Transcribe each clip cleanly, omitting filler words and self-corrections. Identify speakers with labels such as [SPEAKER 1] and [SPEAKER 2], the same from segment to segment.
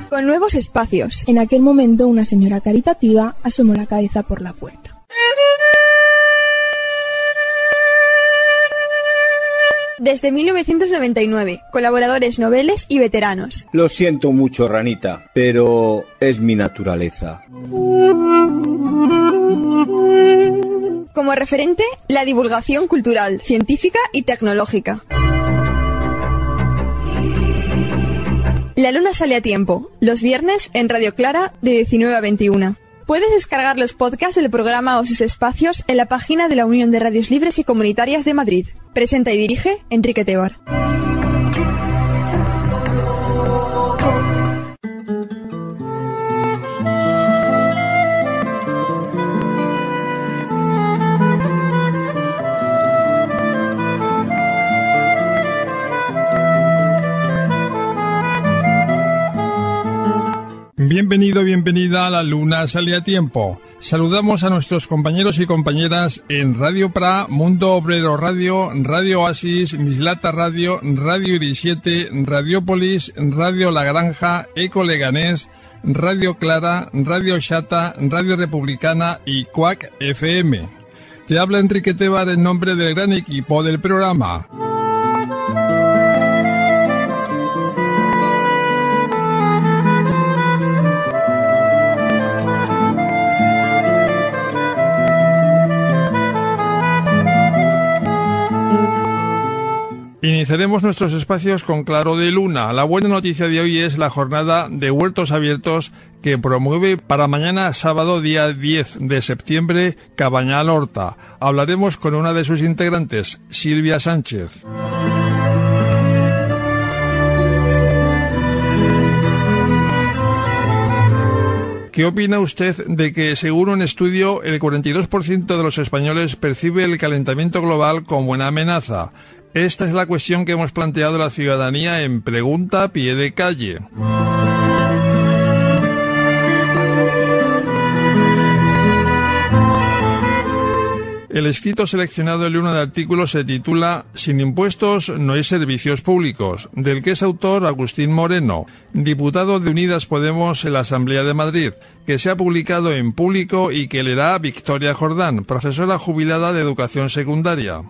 [SPEAKER 1] con nuevos espacios.
[SPEAKER 2] En aquel momento una señora caritativa asomó la cabeza por la puerta.
[SPEAKER 1] Desde 1999, colaboradores noveles y veteranos.
[SPEAKER 3] Lo siento mucho, ranita, pero es mi naturaleza.
[SPEAKER 1] Como referente, la divulgación cultural, científica y tecnológica. La luna sale a tiempo, los viernes en Radio Clara de 19 a 21. Puedes descargar los podcasts del programa o sus espacios en la página de la Unión de Radios Libres y Comunitarias de Madrid. Presenta y dirige Enrique Tebar.
[SPEAKER 4] Bienvenido, bienvenida a La Luna Sale a Tiempo. Saludamos a nuestros compañeros y compañeras en Radio Pra, Mundo Obrero Radio, Radio Oasis, Mislata Radio, Radio Iris 7, Radiopolis, Radio La Granja, Eco Leganés, Radio Clara, Radio Xata, Radio Republicana y Cuac FM. Te habla Enrique Tebar en nombre del gran equipo del programa. Iniciaremos nuestros espacios con Claro de Luna. La buena noticia de hoy es la jornada de huertos abiertos que promueve para mañana sábado día 10 de septiembre Cabañal Horta. Hablaremos con una de sus integrantes, Silvia Sánchez. ¿Qué opina usted de que, según un estudio, el 42% de los españoles percibe el calentamiento global como una amenaza? Esta es la cuestión que hemos planteado a la ciudadanía en Pregunta a Pie de Calle. El escrito seleccionado en Luna de artículos se titula Sin impuestos no hay servicios públicos, del que es autor Agustín Moreno, diputado de Unidas Podemos en la Asamblea de Madrid, que se ha publicado en público y que leerá Victoria Jordán, profesora jubilada de educación secundaria.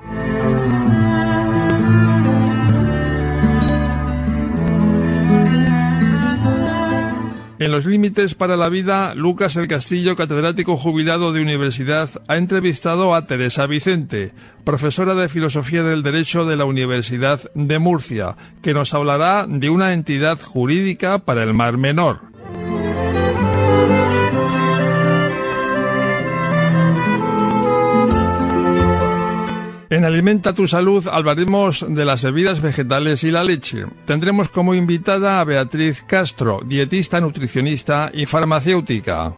[SPEAKER 4] En los límites para la vida, Lucas del Castillo, catedrático jubilado de universidad, ha entrevistado a Teresa Vicente, profesora de Filosofía del Derecho de la Universidad de Murcia, que nos hablará de una entidad jurídica para el Mar Menor. En Alimenta tu Salud hablaremos de las bebidas vegetales y la leche. Tendremos como invitada a Beatriz Castro, dietista, nutricionista y farmacéutica.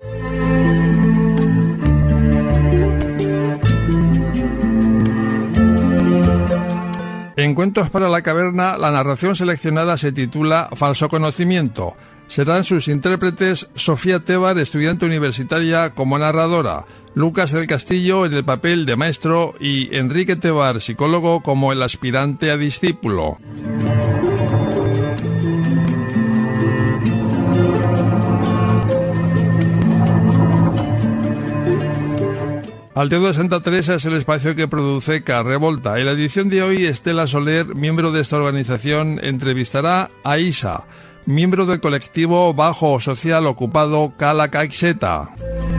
[SPEAKER 4] En Cuentos para la Caverna, la narración seleccionada se titula Falso Conocimiento. Serán sus intérpretes Sofía Tebar, estudiante universitaria, como narradora, Lucas del Castillo en el papel de maestro y Enrique Tebar, psicólogo, como el aspirante a discípulo. Alteo de Santa Teresa es el espacio que produce Carrevolta. En la edición de hoy, Estela Soler, miembro de esta organización, entrevistará a Isa, miembro del colectivo bajo social ocupado Cala Caixeta.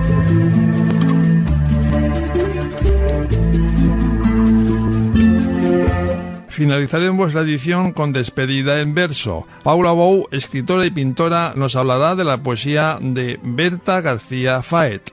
[SPEAKER 4] Finalizaremos la edición con Despedida en verso. Paula Bou, escritora y pintora, nos hablará de la poesía de Berta García Faet.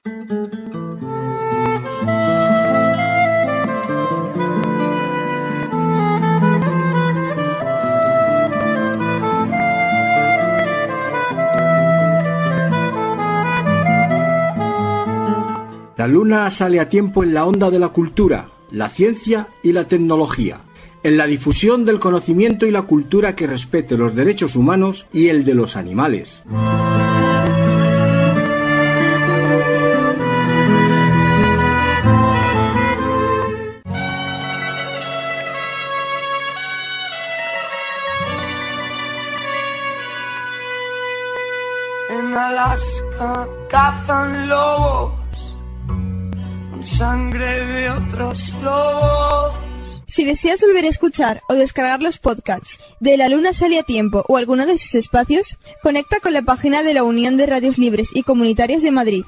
[SPEAKER 5] La luna sale a tiempo en la onda de la cultura, la ciencia y la tecnología, en la difusión del conocimiento y la cultura que respete los derechos humanos y el de los animales.
[SPEAKER 6] Alaska cazan lobos con sangre de otros lobos.
[SPEAKER 1] Si deseas volver a escuchar o descargar los podcasts de La Luna Sale a Tiempo o alguno de sus espacios, conecta con la página de la Unión de Radios Libres y Comunitarias de Madrid,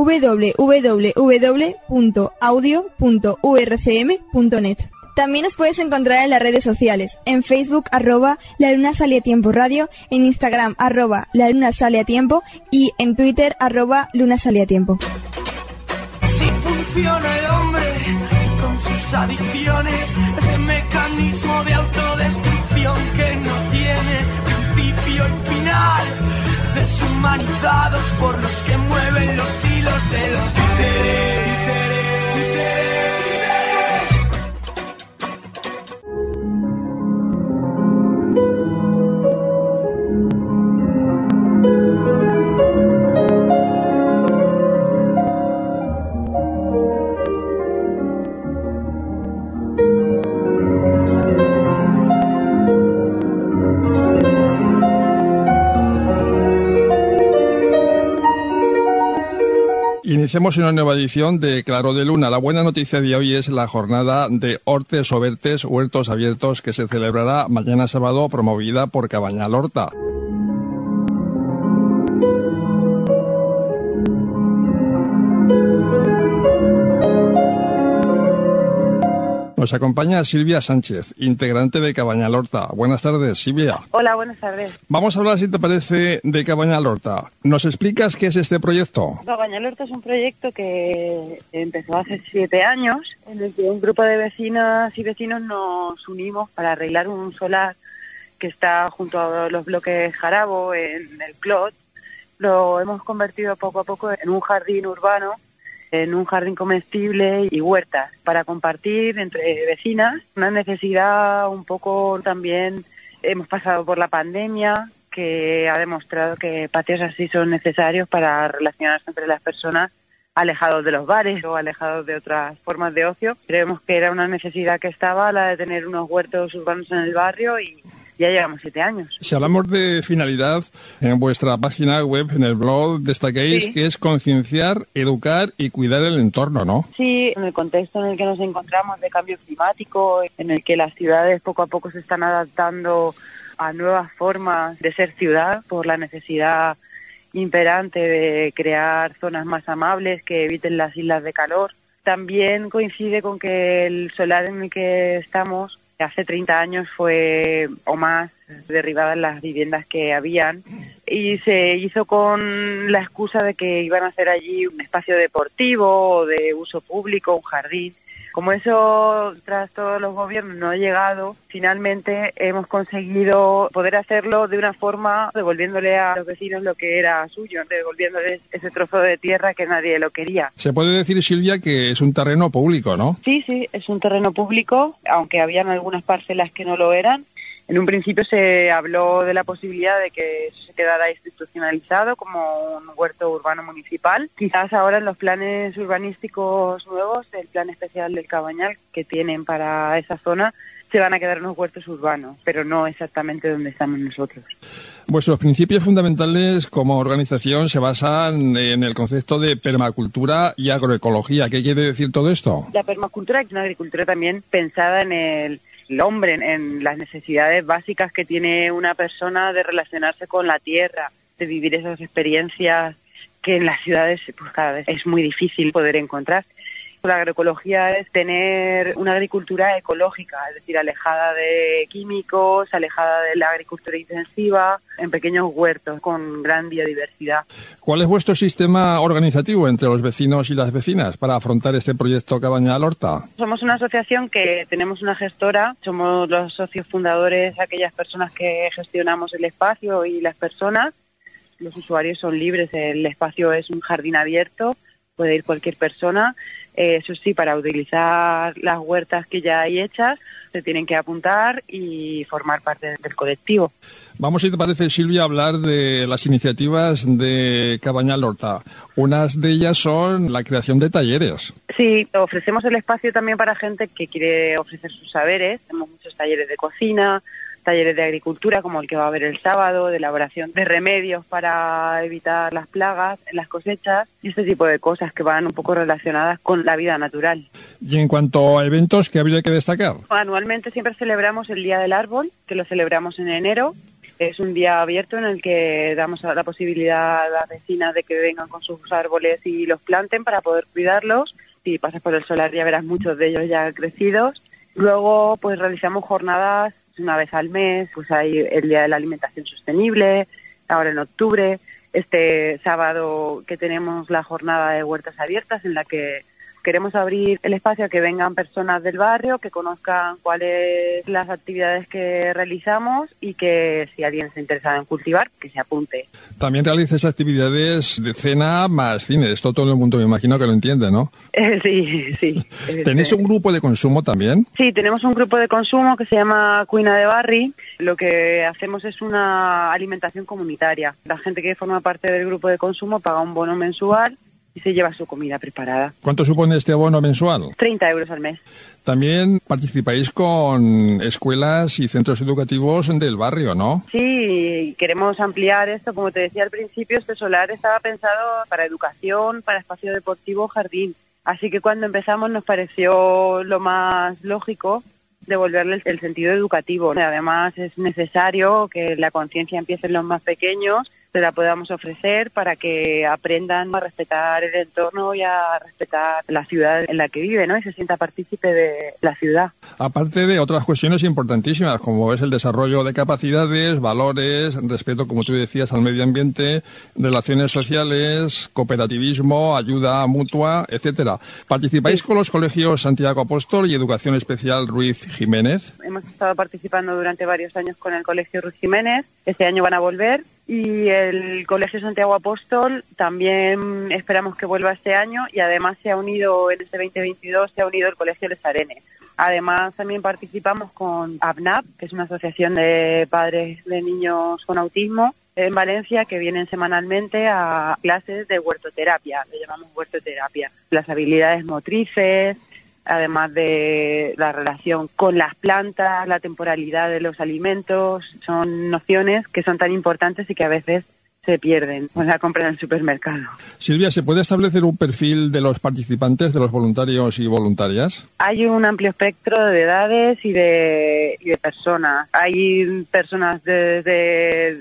[SPEAKER 1] www.audio.urcm.net. También nos puedes encontrar en las redes sociales, en Facebook @La Luna Sale a Tiempo Radio, en Instagram @La Luna Sale a Tiempo y en Twitter @Luna Sale a Tiempo.
[SPEAKER 6] Si funciona el hombre con sus adicciones, ese mecanismo de autodestrucción que no tiene principio y final, deshumanizados por los que mueven los hilos de los títeres.
[SPEAKER 4] Iniciamos una nueva edición de Claro de Luna. La buena noticia de hoy es la jornada de Hortes o Vertes, Huertos Abiertos, que se celebrará mañana sábado, promovida por Cabanyal Horta. Nos acompaña Silvia Sánchez, integrante de Cabanyal Horta. Buenas tardes, Silvia.
[SPEAKER 7] Hola, buenas tardes.
[SPEAKER 4] Vamos a hablar, si te parece, de Cabanyal Horta. ¿Nos explicas qué es este proyecto?
[SPEAKER 7] Cabanyal Horta es un proyecto que empezó hace 7 años, en el que un grupo de vecinas y vecinos nos unimos para arreglar un solar que está junto a los bloques Jarabo, en el Clot. Lo hemos convertido poco a poco en un jardín urbano, en un jardín comestible y huertas para compartir entre vecinas. Una necesidad un poco también, hemos pasado por la pandemia, que ha demostrado que patios así son necesarios para relacionarse entre las personas alejados de los bares o alejados de otras formas de ocio. Creemos que era una necesidad que estaba, la de tener unos huertos urbanos en el barrio, y ya llevamos 7 años.
[SPEAKER 4] Si hablamos de finalidad, en vuestra página web, en el blog, destaquéis que es concienciar, educar y cuidar el entorno, ¿no?
[SPEAKER 7] Sí, en el contexto en el que nos encontramos de cambio climático, en el que las ciudades poco a poco se están adaptando a nuevas formas de ser ciudad por la necesidad imperante de crear zonas más amables que eviten las islas de calor. También coincide con que el solar en el que estamos hace 30 años fue o más derribadas las viviendas que habían, y se hizo con la excusa de que iban a hacer allí un espacio deportivo o de uso público, un jardín. Como eso, tras todos los gobiernos, no ha llegado, finalmente hemos conseguido poder hacerlo de una forma devolviéndole a los vecinos lo que era suyo, devolviéndoles ese trozo de tierra que nadie lo quería.
[SPEAKER 4] Se puede decir, Silvia, que es un terreno público, ¿no?
[SPEAKER 7] Sí, es un terreno público, aunque habían algunas parcelas que no lo eran. En un principio se habló de la posibilidad de que se quedara institucionalizado como un huerto urbano municipal. Quizás ahora en los planes urbanísticos nuevos, el plan especial del Cabanyal que tienen para esa zona, se van a quedar unos huertos urbanos, pero no exactamente donde estamos nosotros.
[SPEAKER 4] Vuestros principios fundamentales como organización se basan en el concepto de permacultura y agroecología. ¿Qué quiere decir todo esto?
[SPEAKER 7] La permacultura es una agricultura también pensada en el hombre, en las necesidades básicas que tiene una persona de relacionarse con la tierra, de vivir esas experiencias que en las ciudades pues cada vez es muy difícil poder encontrar. La agroecología es tener una agricultura ecológica, es decir, alejada de químicos, alejada de la agricultura intensiva, en pequeños huertos con gran biodiversidad.
[SPEAKER 4] ¿Cuál es vuestro sistema organizativo entre los vecinos y las vecinas para afrontar este proyecto Cabanyal Horta?
[SPEAKER 7] Somos una asociación que tenemos una gestora, somos los socios fundadores, aquellas personas que gestionamos el espacio y las personas. Los usuarios son libres, el espacio es un jardín abierto, puede ir cualquier persona. Eso sí, para utilizar las huertas que ya hay hechas, se tienen que apuntar y formar parte del colectivo.
[SPEAKER 4] Vamos, si te parece, Silvia, a hablar de las iniciativas de Cabanyal Horta. Unas de ellas son la creación de talleres.
[SPEAKER 7] Sí, ofrecemos el espacio también para gente que quiere ofrecer sus saberes. Tenemos muchos talleres de cocina, talleres de agricultura, como el que va a haber el sábado, de elaboración de remedios para evitar las plagas en las cosechas y este tipo de cosas que van un poco relacionadas con la vida natural.
[SPEAKER 4] Y en cuanto a eventos, ¿qué habría que destacar?
[SPEAKER 7] Anualmente siempre celebramos el Día del Árbol, que lo celebramos en enero. Es un día abierto en el que damos la posibilidad a las vecinas de que vengan con sus árboles y los planten para poder cuidarlos. Si pasas por el solar ya verás muchos de ellos ya crecidos. Luego pues realizamos jornadas una vez al mes, pues hay el Día de la Alimentación Sostenible, ahora en octubre. Este sábado que tenemos la jornada de huertas abiertas en la que queremos abrir el espacio a que vengan personas del barrio, que conozcan cuáles las actividades que realizamos y que si alguien está interesado en cultivar, que se apunte.
[SPEAKER 4] También realizas actividades de cena más cine. Esto todo el mundo me imagino que lo entiende, ¿no?
[SPEAKER 7] Sí.
[SPEAKER 4] ¿Tenéis un grupo de consumo también?
[SPEAKER 7] Sí, tenemos un grupo de consumo que se llama Cuina de Barri. Lo que hacemos es una alimentación comunitaria. La gente que forma parte del grupo de consumo paga un bono mensual y se lleva su comida preparada.
[SPEAKER 4] ¿Cuánto supone este bono mensual?
[SPEAKER 7] 30 euros al mes.
[SPEAKER 4] También participáis con escuelas y centros educativos del barrio, ¿no?
[SPEAKER 7] Sí, queremos ampliar esto. Como te decía al principio, este solar estaba pensado para educación, para espacio deportivo, jardín. Así que cuando empezamos nos pareció lo más lógico devolverle el sentido educativo. Además es necesario que la conciencia empiece en los más pequeños, se la podamos ofrecer para que aprendan a respetar el entorno y a respetar la ciudad en la que vive, ¿no? Y se sienta partícipe de la ciudad.
[SPEAKER 4] Aparte de otras cuestiones importantísimas, como es el desarrollo de capacidades, valores, respeto, como tú decías, al medio ambiente, relaciones sociales, cooperativismo, ayuda mutua, etcétera. ¿Participáis con los colegios Santiago Apóstol y Educación Especial Ruiz Jiménez?
[SPEAKER 7] Hemos estado participando durante varios años con el Colegio Ruiz Jiménez. Este año van a volver. Y el Colegio Santiago Apóstol también esperamos que vuelva este año y además se ha unido en este 2022 el Colegio Les Arenes. Además también participamos con ABNAP, que es una asociación de padres de niños con autismo en Valencia que vienen semanalmente a clases de huertoterapia, le llamamos huertoterapia. Las habilidades motrices, además de la relación con las plantas, la temporalidad de los alimentos, son nociones que son tan importantes y que a veces se pierden con la compra en el supermercado.
[SPEAKER 4] Silvia, ¿se puede establecer un perfil de los participantes, de los voluntarios y voluntarias?
[SPEAKER 7] Hay un amplio espectro de edades y de personas. Hay personas desde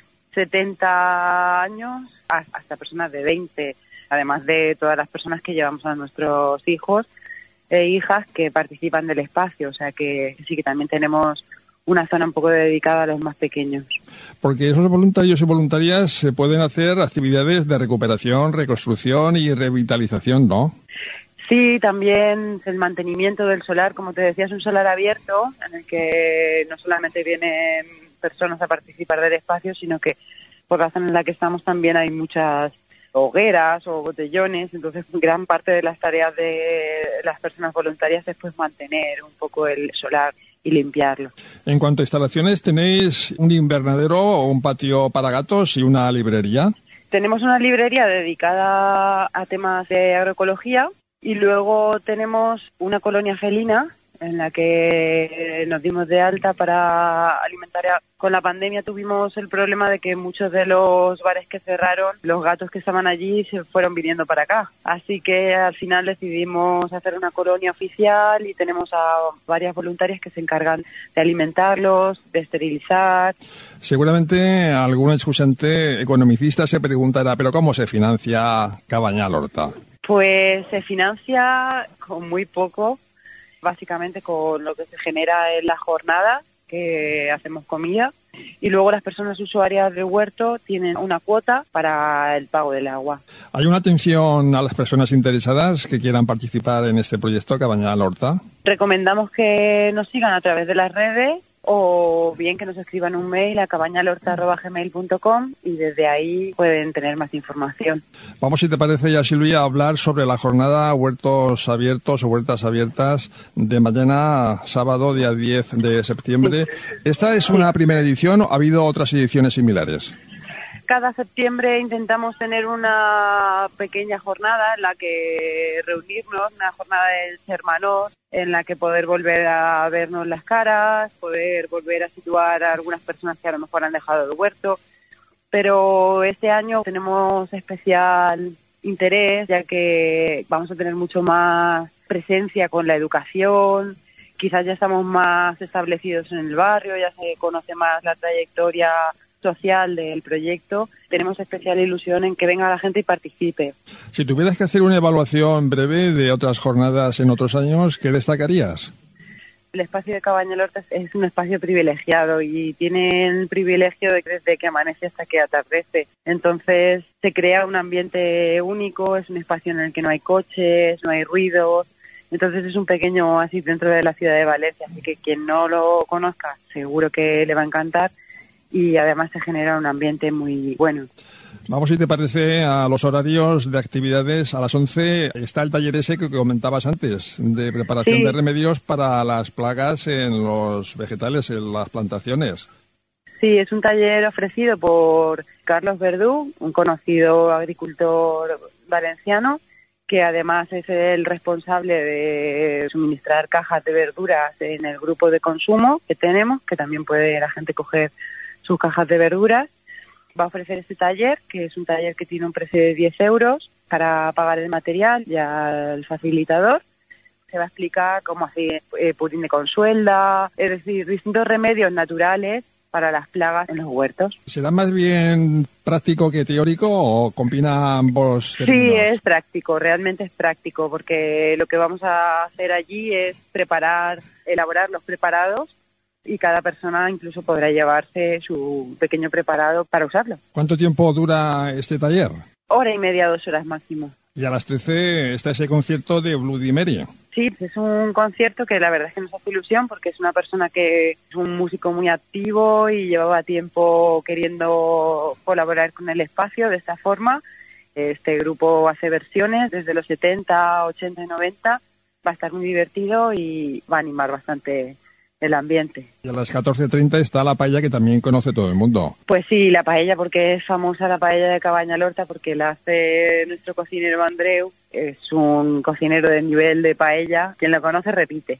[SPEAKER 7] 70 años hasta personas de 20, además de todas las personas que llevamos a nuestros hijos e hijas que participan del espacio, o sea que sí que también tenemos una zona un poco dedicada a los más pequeños.
[SPEAKER 4] Porque esos voluntarios y voluntarias se pueden hacer actividades de recuperación, reconstrucción y revitalización, ¿no?
[SPEAKER 7] Sí, también el mantenimiento del solar, como te decía, es un solar abierto en el que no solamente vienen personas a participar del espacio, sino que por la zona en la que estamos también hay muchas hogueras o botellones, entonces gran parte de las tareas de las personas voluntarias es pues mantener un poco el solar y limpiarlo.
[SPEAKER 4] En cuanto a instalaciones, ¿tenéis un invernadero o un patio para gatos y una librería?
[SPEAKER 7] Tenemos una librería dedicada a temas de agroecología y luego tenemos una colonia felina en la que nos dimos de alta para alimentar. Con la pandemia tuvimos el problema de que muchos de los bares que cerraron, los gatos que estaban allí se fueron viniendo para acá. Así que al final decidimos hacer una colonia oficial y tenemos a varias voluntarias que se encargan de alimentarlos, de esterilizar.
[SPEAKER 4] Seguramente algún escuchante economicista se preguntará, ¿pero cómo se financia Cabañal Horta?
[SPEAKER 7] Pues se financia con muy poco, básicamente con lo que se genera en la jornada, que hacemos comida, y luego las personas usuarias del huerto tienen una cuota para el pago del agua.
[SPEAKER 4] ¿Hay una atención a las personas interesadas que quieran participar en este proyecto Cabañal Horta?
[SPEAKER 7] Recomendamos que nos sigan a través de las redes o bien que nos escriban un mail a cabañalhorta@gmail.com y desde ahí pueden tener más información.
[SPEAKER 4] Vamos, si te parece ya, Silvia, a hablar sobre la jornada Huertos Abiertos o Huertas Abiertas de mañana, sábado, día 10 de septiembre. ¿Esta es una primera edición o ha habido otras ediciones similares?
[SPEAKER 7] Cada septiembre intentamos tener una pequeña jornada en la que reunirnos, una jornada de hermanos, en la que poder volver a vernos las caras, poder volver a situar a algunas personas que a lo mejor han dejado el huerto. Pero este año tenemos especial interés, ya que vamos a tener mucho más presencia con la educación. Quizás ya estamos más establecidos en el barrio, ya se conoce más la trayectoria social del proyecto. Tenemos especial ilusión en que venga la gente y participe.
[SPEAKER 4] Si tuvieras que hacer una evaluación breve de otras jornadas en otros años, ¿qué destacarías?
[SPEAKER 7] El espacio de Cabañal Horta es un espacio privilegiado y tiene el privilegio de que desde que amanece hasta que atardece. Entonces se crea un ambiente único, es un espacio en el que no hay coches, no hay ruidos. Entonces es un pequeño oasis dentro de la ciudad de Valencia, así que quien no lo conozca seguro que le va a encantar y además se genera un ambiente muy bueno.
[SPEAKER 4] Vamos, si te parece, a los horarios de actividades. A las 11 está el taller ese que comentabas antes, de preparación de remedios para las plagas en los vegetales, en las plantaciones.
[SPEAKER 7] Sí, es un taller ofrecido por Carlos Verdú, un conocido agricultor valenciano, que además es el responsable de suministrar cajas de verduras en el grupo de consumo que tenemos, que también puede la gente coger sus cajas de verduras. Va a ofrecer este taller, que es un taller que tiene un precio de 10 euros para pagar el material y al facilitador. Se va a explicar cómo hacer purín de consuelda, es decir, distintos remedios naturales para las plagas en los huertos.
[SPEAKER 4] ¿Será más bien práctico que teórico o combina ambos términos?
[SPEAKER 7] Sí, es práctico, realmente es práctico, porque lo que vamos a hacer allí es elaborar los preparados y cada persona incluso podrá llevarse su pequeño preparado para usarlo.
[SPEAKER 4] ¿Cuánto tiempo dura este taller?
[SPEAKER 7] 1:30, 2 horas máximo.
[SPEAKER 4] Y a las 13 está ese concierto de Bloody Mary.
[SPEAKER 7] Sí, es un concierto que la verdad es que nos hace ilusión porque es una persona que es un músico muy activo y llevaba tiempo queriendo colaborar con el espacio de esta forma. Este grupo hace versiones desde los 70, 80 y 90. Va a estar muy divertido y va a animar bastante el ambiente.
[SPEAKER 4] Y a las 14:30 está la paella que también conoce todo el mundo.
[SPEAKER 7] Pues sí, la paella, porque es famosa la paella de Cabañal Horta, porque la hace nuestro cocinero Andreu. Es un cocinero de nivel de paella. Quien lo conoce repite.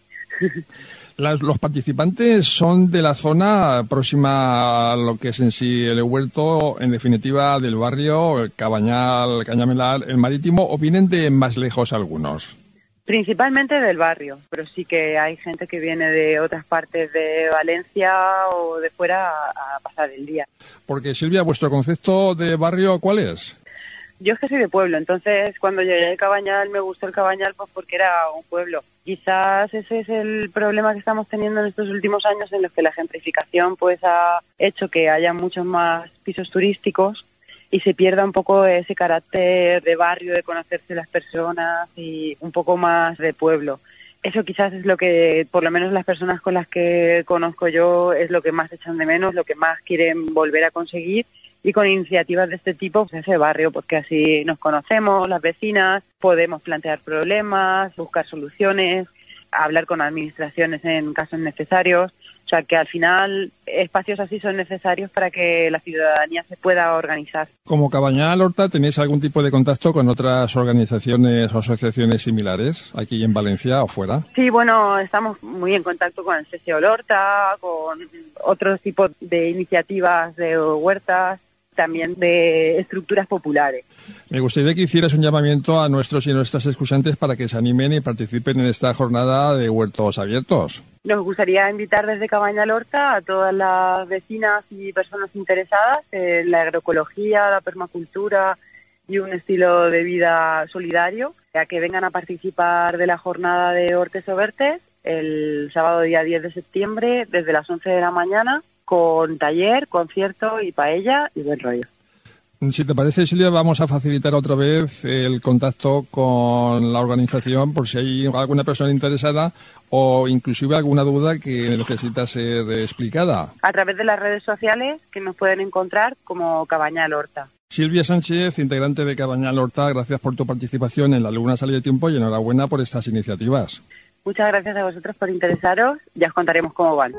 [SPEAKER 4] Los participantes son de la zona próxima a lo que es en sí el huerto, en definitiva del barrio, Cabañal, Cañamelar, el Marítimo, o vienen de más lejos algunos.
[SPEAKER 7] Principalmente del barrio, pero sí que hay gente que viene de otras partes de Valencia o de fuera a pasar el día.
[SPEAKER 4] Porque, Silvia, ¿vuestro concepto de barrio cuál es?
[SPEAKER 7] Yo es que soy de pueblo, entonces cuando llegué al Cabañal me gustó el Cabañal pues porque era un pueblo. Quizás ese es el problema que estamos teniendo en estos últimos años, en los que la gentrificación pues ha hecho que haya muchos más pisos turísticos y se pierda un poco ese carácter de barrio, de conocerse las personas y un poco más de pueblo. Eso quizás es lo que, por lo menos las personas con las que conozco yo, es lo que más echan de menos, lo que más quieren volver a conseguir. Y con iniciativas de este tipo, pues ese barrio, porque así nos conocemos, las vecinas, podemos plantear problemas, buscar soluciones, hablar con administraciones en casos necesarios. O sea, que al final espacios así son necesarios para que la ciudadanía se pueda organizar.
[SPEAKER 4] Como Cabañal Horta, ¿tenéis algún tipo de contacto con otras organizaciones o asociaciones similares aquí en Valencia o fuera?
[SPEAKER 7] Sí, bueno, estamos muy en contacto con el CCO Horta, con otros tipos de iniciativas de huertas, también de estructuras populares.
[SPEAKER 4] Me gustaría que hicieras un llamamiento a nuestros y nuestras escuchantes para que se animen y participen en esta jornada de huertos abiertos.
[SPEAKER 7] Nos gustaría invitar desde Cabañal Horta a todas las vecinas y personas interesadas en la agroecología, la permacultura y un estilo de vida solidario, a que vengan a participar de la jornada de Hortes o Vertes el sábado día 10 de septiembre desde las 11 de la mañana, con taller, concierto y paella y buen rollo.
[SPEAKER 4] Si te parece, Silvia, vamos a facilitar otra vez el contacto con la organización por si hay alguna persona interesada o inclusive alguna duda que necesita ser explicada.
[SPEAKER 7] A través de las redes sociales, que nos pueden encontrar como Cabañal Horta.
[SPEAKER 4] Silvia Sánchez, integrante de Cabañal Horta, gracias por tu participación en la Luna Sale de Tiempo y enhorabuena por estas iniciativas.
[SPEAKER 7] Muchas gracias a vosotros por interesaros. Ya os contaremos cómo van.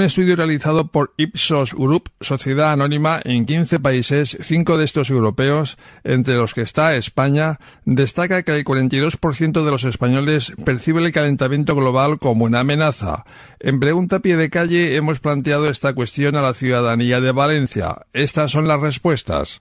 [SPEAKER 4] estudio realizado por Ipsos Group, sociedad anónima, en 15 países, 5 de estos europeos, entre los que está España, destaca que el 42% de los españoles percibe el calentamiento global como una amenaza. En Pregunta a Pie de Calle hemos planteado esta cuestión a la ciudadanía de Valencia. Estas son las respuestas.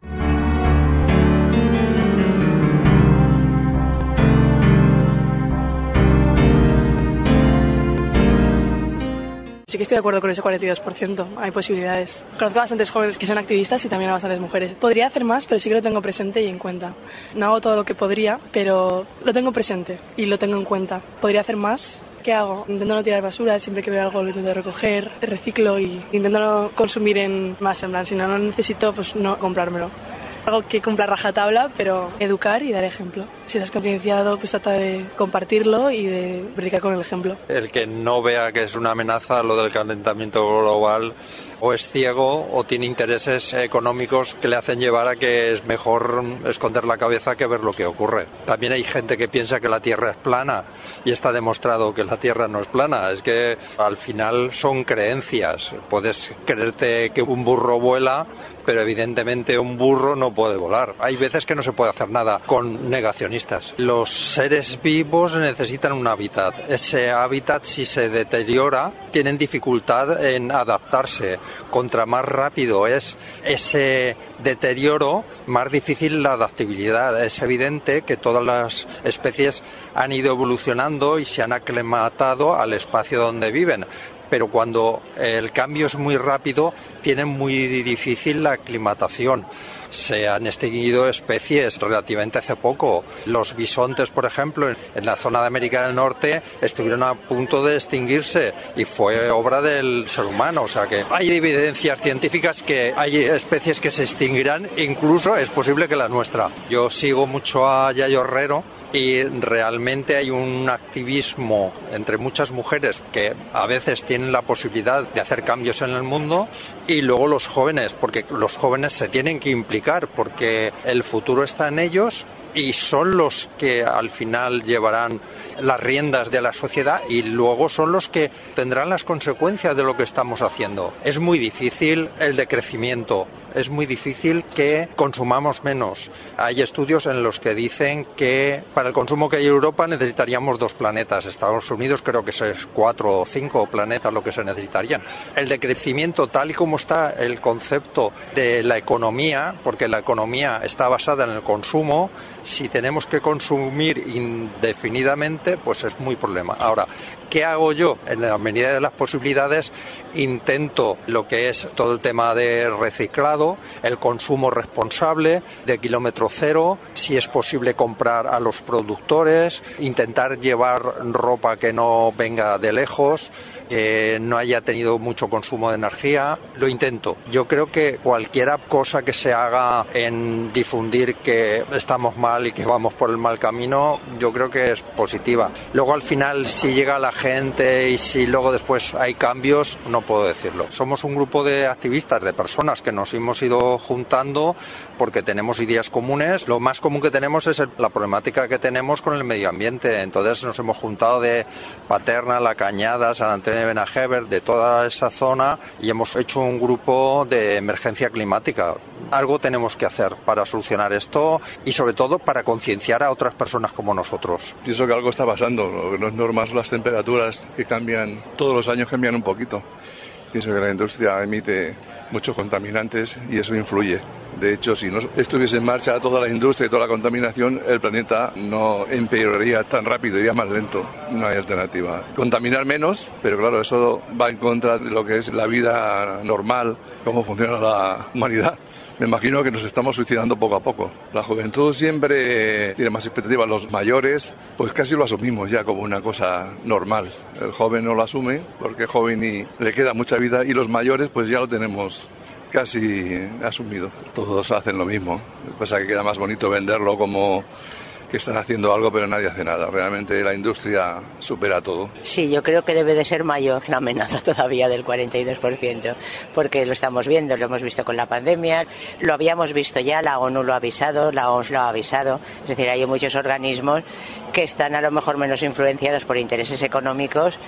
[SPEAKER 8] Sí que estoy de acuerdo con ese 42%, hay posibilidades. Conozco a bastantes jóvenes que son activistas y también a bastantes mujeres. Podría hacer más, pero sí que lo tengo presente y en cuenta. No hago todo lo que podría, pero lo tengo presente y lo tengo en cuenta. ¿Podría hacer más? ¿Qué hago? Intento no tirar basura, siempre que veo algo lo intento recoger, reciclo y intento no consumir en más, en plan, si no lo necesito, pues no comprármelo. Algo que cumpla rajatabla, pero educar y dar ejemplo. Si estás concienciado, pues trata de compartirlo y de predicar con el ejemplo.
[SPEAKER 9] El que no vea que es una amenaza lo del calentamiento global o es ciego o tiene intereses económicos que le hacen llevar a que es mejor esconder la cabeza que ver lo que ocurre. También hay gente que piensa que la Tierra es plana y está demostrado que la Tierra no es plana. Es que al final son creencias. Puedes creerte que un burro vuela, pero evidentemente un burro no puede volar. Hay veces que no se puede hacer nada con negacionistas. Los seres vivos necesitan un hábitat. Ese hábitat, si se deteriora, tienen dificultad en adaptarse. Contra más rápido es ese deterioro, más difícil la adaptabilidad. Es evidente que todas las especies han ido evolucionando y se han aclimatado al espacio donde viven. Pero cuando el cambio es muy rápido, tienen muy difícil la aclimatación. Se han extinguido especies relativamente hace poco. Los bisontes, por ejemplo, en la zona de América del Norte estuvieron a punto de extinguirse y fue obra del ser humano. O sea que hay evidencias científicas que hay especies que se extinguirán, incluso es posible que la nuestra. Yo sigo mucho a Yayo Herrero y realmente hay un activismo entre muchas mujeres que a veces tienen la posibilidad de hacer cambios en el mundo y luego los jóvenes, porque los jóvenes se tienen que implicar porque el futuro está en ellos y son los que al final llevarán las riendas de la sociedad y luego son los que tendrán las consecuencias de lo que estamos haciendo. Es muy difícil el decrecimiento, es muy difícil que consumamos menos. Hay estudios en los que dicen que para el consumo que hay en Europa necesitaríamos 2 planetas. Estados Unidos creo que es 4 o 5 planetas lo que se necesitarían. El decrecimiento, tal y como está el concepto de la economía, porque la economía está basada en el consumo, si tenemos que consumir indefinidamente, pues es muy problema. Ahora, ¿qué hago yo? En la medida de las posibilidades, intento lo que es todo el tema de reciclado, el consumo responsable, de kilómetro cero, si es posible comprar a los productores, intentar llevar ropa que no venga de lejos, que no haya tenido mucho consumo de energía, lo intento. Yo creo que cualquier cosa que se haga en difundir que estamos mal y que vamos por el mal camino, yo creo que es positiva. Luego al final, si llega la gente y si luego después hay cambios, no puedo decirlo. Somos un grupo de activistas, de personas que nos hemos ido juntando porque tenemos ideas comunes. Lo más común que tenemos es la problemática que tenemos con el medio ambiente. Entonces nos hemos juntado de Paterna, La Cañada, San Antonio de Benajever, de toda esa zona y hemos hecho un grupo de emergencia climática. Algo tenemos que hacer para solucionar esto y sobre todo para concienciar a otras personas como nosotros.
[SPEAKER 10] Pienso que algo está pasando. Lo que no es normal son las temperaturas que cambian, todos los años cambian un poquito. Pienso que la industria emite muchos contaminantes y eso influye. De hecho, si no estuviese en marcha toda la industria y toda la contaminación, el planeta no empeoraría tan rápido, iría más lento. No hay alternativa. Contaminar menos, pero claro, eso va en contra de lo que es la vida normal, cómo funciona la humanidad. Me imagino que nos estamos suicidando poco a poco. La juventud siempre tiene más expectativas. Los mayores, pues casi lo asumimos ya como una cosa normal. El joven no lo asume porque es joven y le queda mucha vida y los mayores pues ya lo tenemos casi asumido. Todos hacen lo mismo. Lo que pasa es que queda más bonito venderlo como que están haciendo algo pero nadie hace nada. Realmente la industria supera todo.
[SPEAKER 11] Sí, yo creo que debe de ser mayor la amenaza todavía del 42%, porque lo estamos viendo, lo hemos visto con la pandemia, lo habíamos visto ya, la ONU lo ha avisado, la OMS lo ha avisado, es decir, hay muchos organismos que están a lo mejor menos influenciados por intereses económicos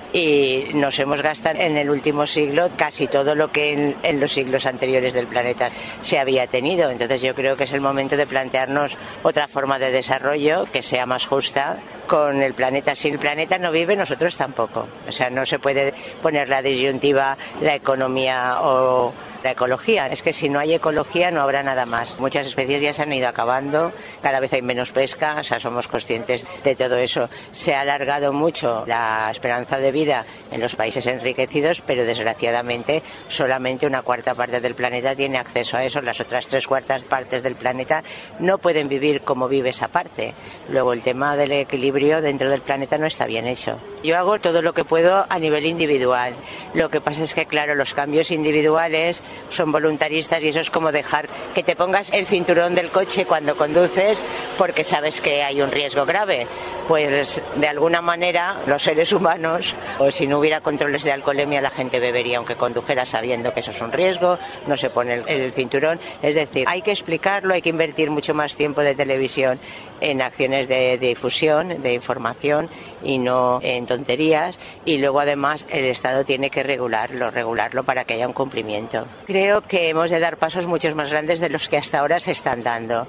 [SPEAKER 11] y nos hemos gastado en el último siglo casi todo lo que en los siglos anteriores del planeta se había tenido. Entonces yo creo que es el momento de plantearnos otra forma de desarrollo que sea más justa con el planeta. Si el planeta no vive, nosotros tampoco. O sea, no se puede poner la disyuntiva la economía o la ecología. Es que si no hay ecología no habrá nada más. Muchas especies ya se han ido acabando, cada vez hay menos pesca, o sea, somos conscientes de todo eso. Se ha alargado mucho la esperanza de vida en los países enriquecidos, pero desgraciadamente solamente una cuarta parte del planeta tiene acceso a eso. Las otras 3/4 partes del planeta no pueden vivir como vive esa parte. Luego el tema del equilibrio dentro del planeta no está bien hecho. Yo hago todo lo que puedo a nivel individual. Lo que pasa es que, claro, los cambios individuales son voluntaristas y eso es como dejar que te pongas el cinturón del coche cuando conduces porque sabes que hay un riesgo grave. Pues de alguna manera los seres humanos, o si no hubiera controles de alcoholemia, la gente bebería aunque condujera sabiendo que eso es un riesgo, no se pone el cinturón. Es decir, hay que explicarlo, hay que invertir mucho más tiempo de televisión en acciones de difusión, de información y no en tonterías, y luego además el Estado tiene que regularlo para que haya un cumplimiento. Creo que hemos de dar pasos mucho más grandes de los que hasta ahora se están dando.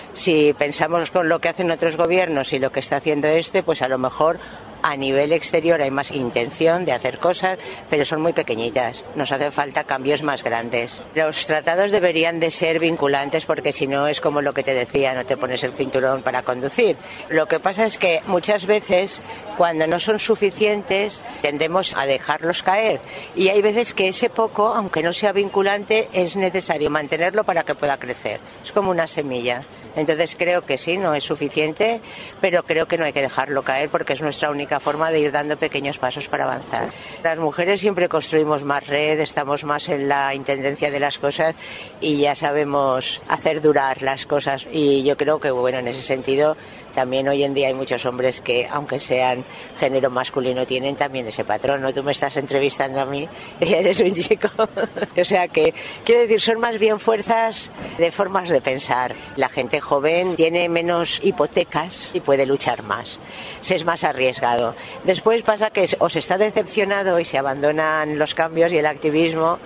[SPEAKER 11] Si pensamos con lo que hacen otros gobiernos y lo que está haciendo pues a lo mejor a nivel exterior hay más intención de hacer cosas, pero son muy pequeñitas. Nos hacen falta cambios más grandes. Los tratados deberían de ser vinculantes porque si no es como lo que te decía, no te pones el cinturón para conducir. Lo que pasa es que muchas veces cuando no son suficientes tendemos a dejarlos caer y hay veces que ese poco, aunque no sea vinculante, es necesario mantenerlo para que pueda crecer. Es como una semilla. Entonces creo que sí, no es suficiente, pero creo que no hay que dejarlo caer porque es nuestra única forma de ir dando pequeños pasos para avanzar. Las mujeres siempre construimos más red, estamos más en la intendencia de las cosas y ya sabemos hacer durar las cosas y yo creo que bueno, en ese sentido también hoy en día hay muchos hombres que, aunque sean género masculino, tienen también ese patrón, ¿no? Tú me estás entrevistando a mí y eres un chico. O sea que, quiero decir, son más bien fuerzas de formas de pensar. La gente joven tiene menos hipotecas y puede luchar más. Se es más arriesgado. Después pasa que o se está decepcionado y se abandonan los cambios y el activismo,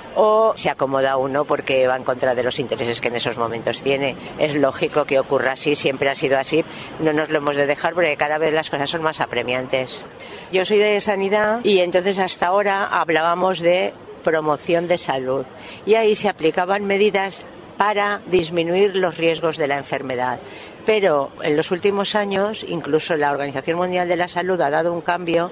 [SPEAKER 11] o se acomoda uno porque va en contra de los intereses que en esos momentos tiene. Es lógico que ocurra así, siempre ha sido así, no nos lo hemos de dejar porque cada vez las cosas son más apremiantes. Yo soy de sanidad y entonces hasta ahora hablábamos de promoción de salud y ahí se aplicaban medidas para disminuir los riesgos de la enfermedad. Pero en los últimos años, incluso la Organización Mundial de la Salud ha dado un cambio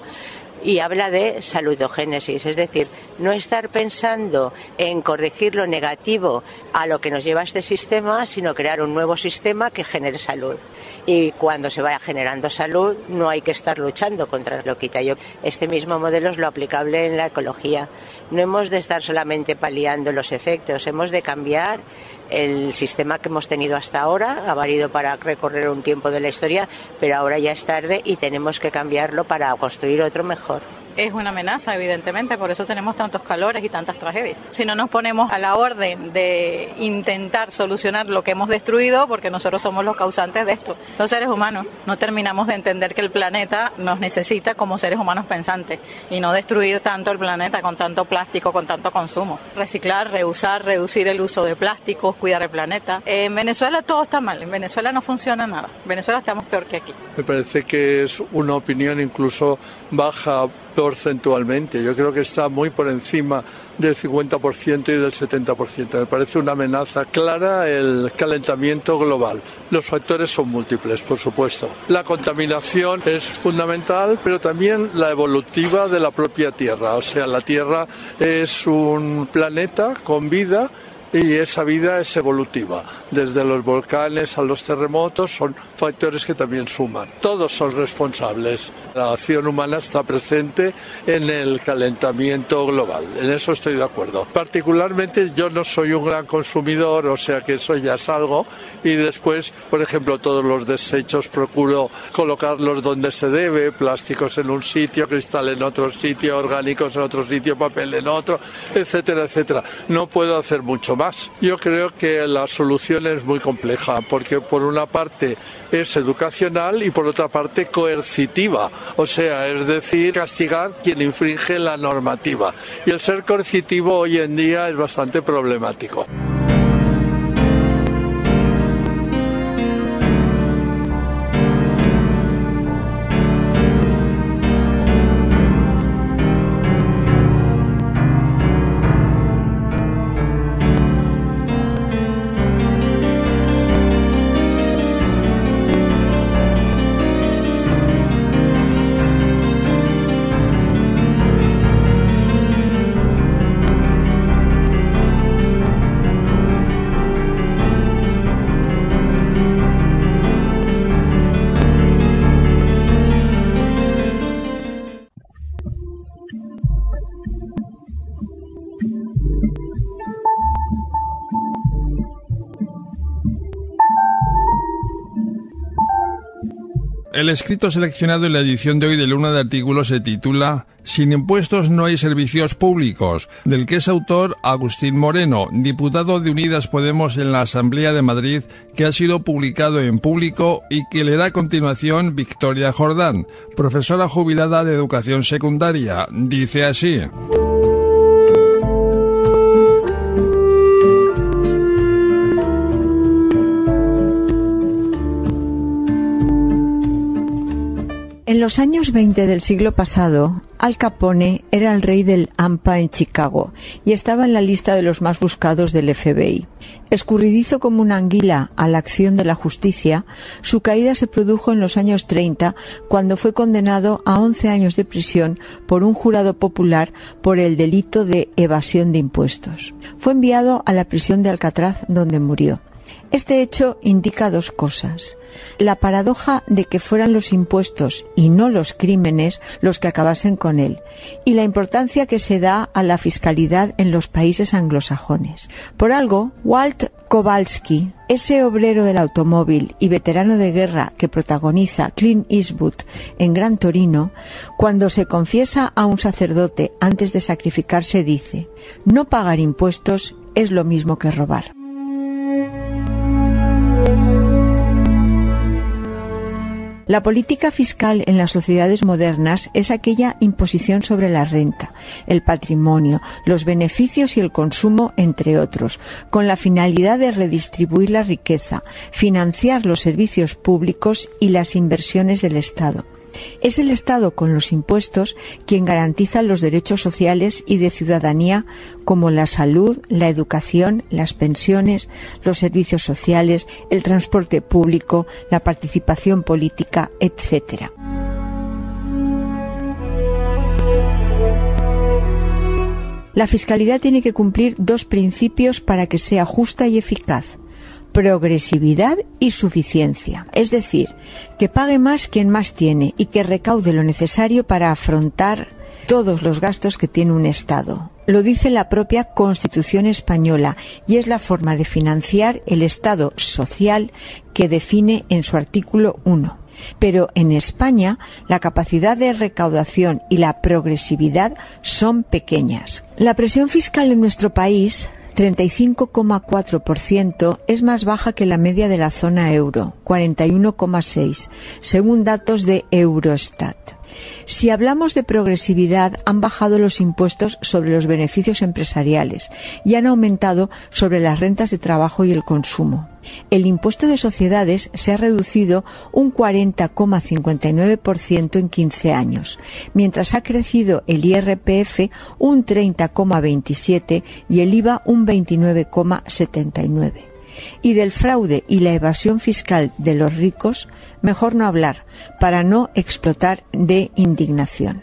[SPEAKER 11] y habla de saludogénesis, es decir, no estar pensando en corregir lo negativo a lo que nos lleva a este sistema, sino crear un nuevo sistema que genere salud. Y cuando se vaya generando salud, no hay que estar luchando contra lo que quita. Este mismo modelo es lo aplicable en la ecología. No hemos de estar solamente paliando los efectos, hemos de cambiar el sistema que hemos tenido hasta ahora. Ha valido para recorrer un tiempo de la historia, pero ahora ya es tarde y tenemos que cambiarlo para construir otro mejor.
[SPEAKER 12] Es una amenaza, evidentemente, por eso tenemos tantos calores y tantas tragedias. Si no nos ponemos a la orden de intentar solucionar lo que hemos destruido, porque nosotros somos los causantes de esto, los seres humanos, no terminamos de entender que el planeta nos necesita como seres humanos pensantes y no destruir tanto el planeta con tanto plástico, con tanto consumo. Reciclar, reusar, reducir el uso de plásticos, cuidar el planeta. En Venezuela todo está mal, en Venezuela no funciona nada. En Venezuela estamos peor que aquí.
[SPEAKER 13] Me parece que es una opinión incluso baja porcentualmente. Yo creo que está muy por encima del 50% y del 70%. Me parece una amenaza clara el calentamiento global. Los factores son múltiples, por supuesto. La contaminación es fundamental, pero también la evolutiva de la propia Tierra. O sea, la Tierra es un planeta con vida y esa vida es evolutiva. Desde los volcanes a los terremotos son factores que también suman. Todos son responsables. La acción humana está presente en el calentamiento global. En eso estoy de acuerdo. Particularmente yo no soy un gran consumidor, o sea que eso ya es algo. Y después, por ejemplo, todos los desechos procuro colocarlos donde se debe. Plásticos en un sitio, cristal en otro sitio, orgánicos en otro sitio, papel en otro, etcétera, etcétera. No puedo hacer mucho más. Yo creo que la solución es muy compleja, porque por una parte es educacional y por otra parte coercitiva, o sea, es decir, castigar quien infringe la normativa. Y el ser coercitivo hoy en día es bastante problemático.
[SPEAKER 4] El escrito seleccionado en la edición de hoy de Luna de Artículos se titula Sin impuestos no hay servicios públicos, del que es autor Agustín Moreno, diputado de Unidas Podemos en la Asamblea de Madrid, que ha sido publicado en Público y que leerá a continuación Victoria Jordán, profesora jubilada de educación secundaria. Dice así.
[SPEAKER 14] En los años 20 del siglo pasado, Al Capone era el rey del AMPA en Chicago y estaba en la lista de los más buscados del FBI. Escurridizo como una anguila a la acción de la justicia, su caída se produjo en los años 30 cuando fue condenado a 11 años de prisión por un jurado popular por el delito de evasión de impuestos. Fue enviado a la prisión de Alcatraz, donde murió. Este hecho indica dos cosas. La paradoja de que fueran los impuestos y no los crímenes los que acabasen con él, y la importancia que se da a la fiscalidad en los países anglosajones. Por algo, Walt Kowalski, ese obrero del automóvil y veterano de guerra que protagoniza Clint Eastwood en Gran Torino, cuando se confiesa a un sacerdote antes de sacrificarse dice: no pagar impuestos es lo mismo que robar. La política fiscal en las sociedades modernas es aquella imposición sobre la renta, el patrimonio, los beneficios y el consumo, entre otros, con la finalidad de redistribuir la riqueza, financiar los servicios públicos y las inversiones del Estado. Es el Estado, con los impuestos, quien garantiza los derechos sociales y de ciudadanía como la salud, la educación, las pensiones, los servicios sociales, el transporte público, la participación política, etc. La fiscalidad tiene que cumplir dos principios para que sea justa y eficaz: progresividad y suficiencia, es decir, que pague más quien más tiene y que recaude lo necesario para afrontar todos los gastos que tiene un Estado. Lo dice la propia Constitución española y es la forma de financiar el Estado social que define en su artículo 1. Pero en España la capacidad de recaudación y la progresividad son pequeñas. La presión fiscal en nuestro país, 35,4%, es más baja que la media de la zona euro, 41,6%, según datos de Eurostat. Si hablamos de progresividad, han bajado los impuestos sobre los beneficios empresariales y han aumentado sobre las rentas de trabajo y el consumo. El impuesto de sociedades se ha reducido un 40,59% en 15 años, mientras ha crecido el IRPF un 30,27% y el IVA un 29,79%. Y del fraude y la evasión fiscal de los ricos, mejor no hablar, para no explotar de indignación.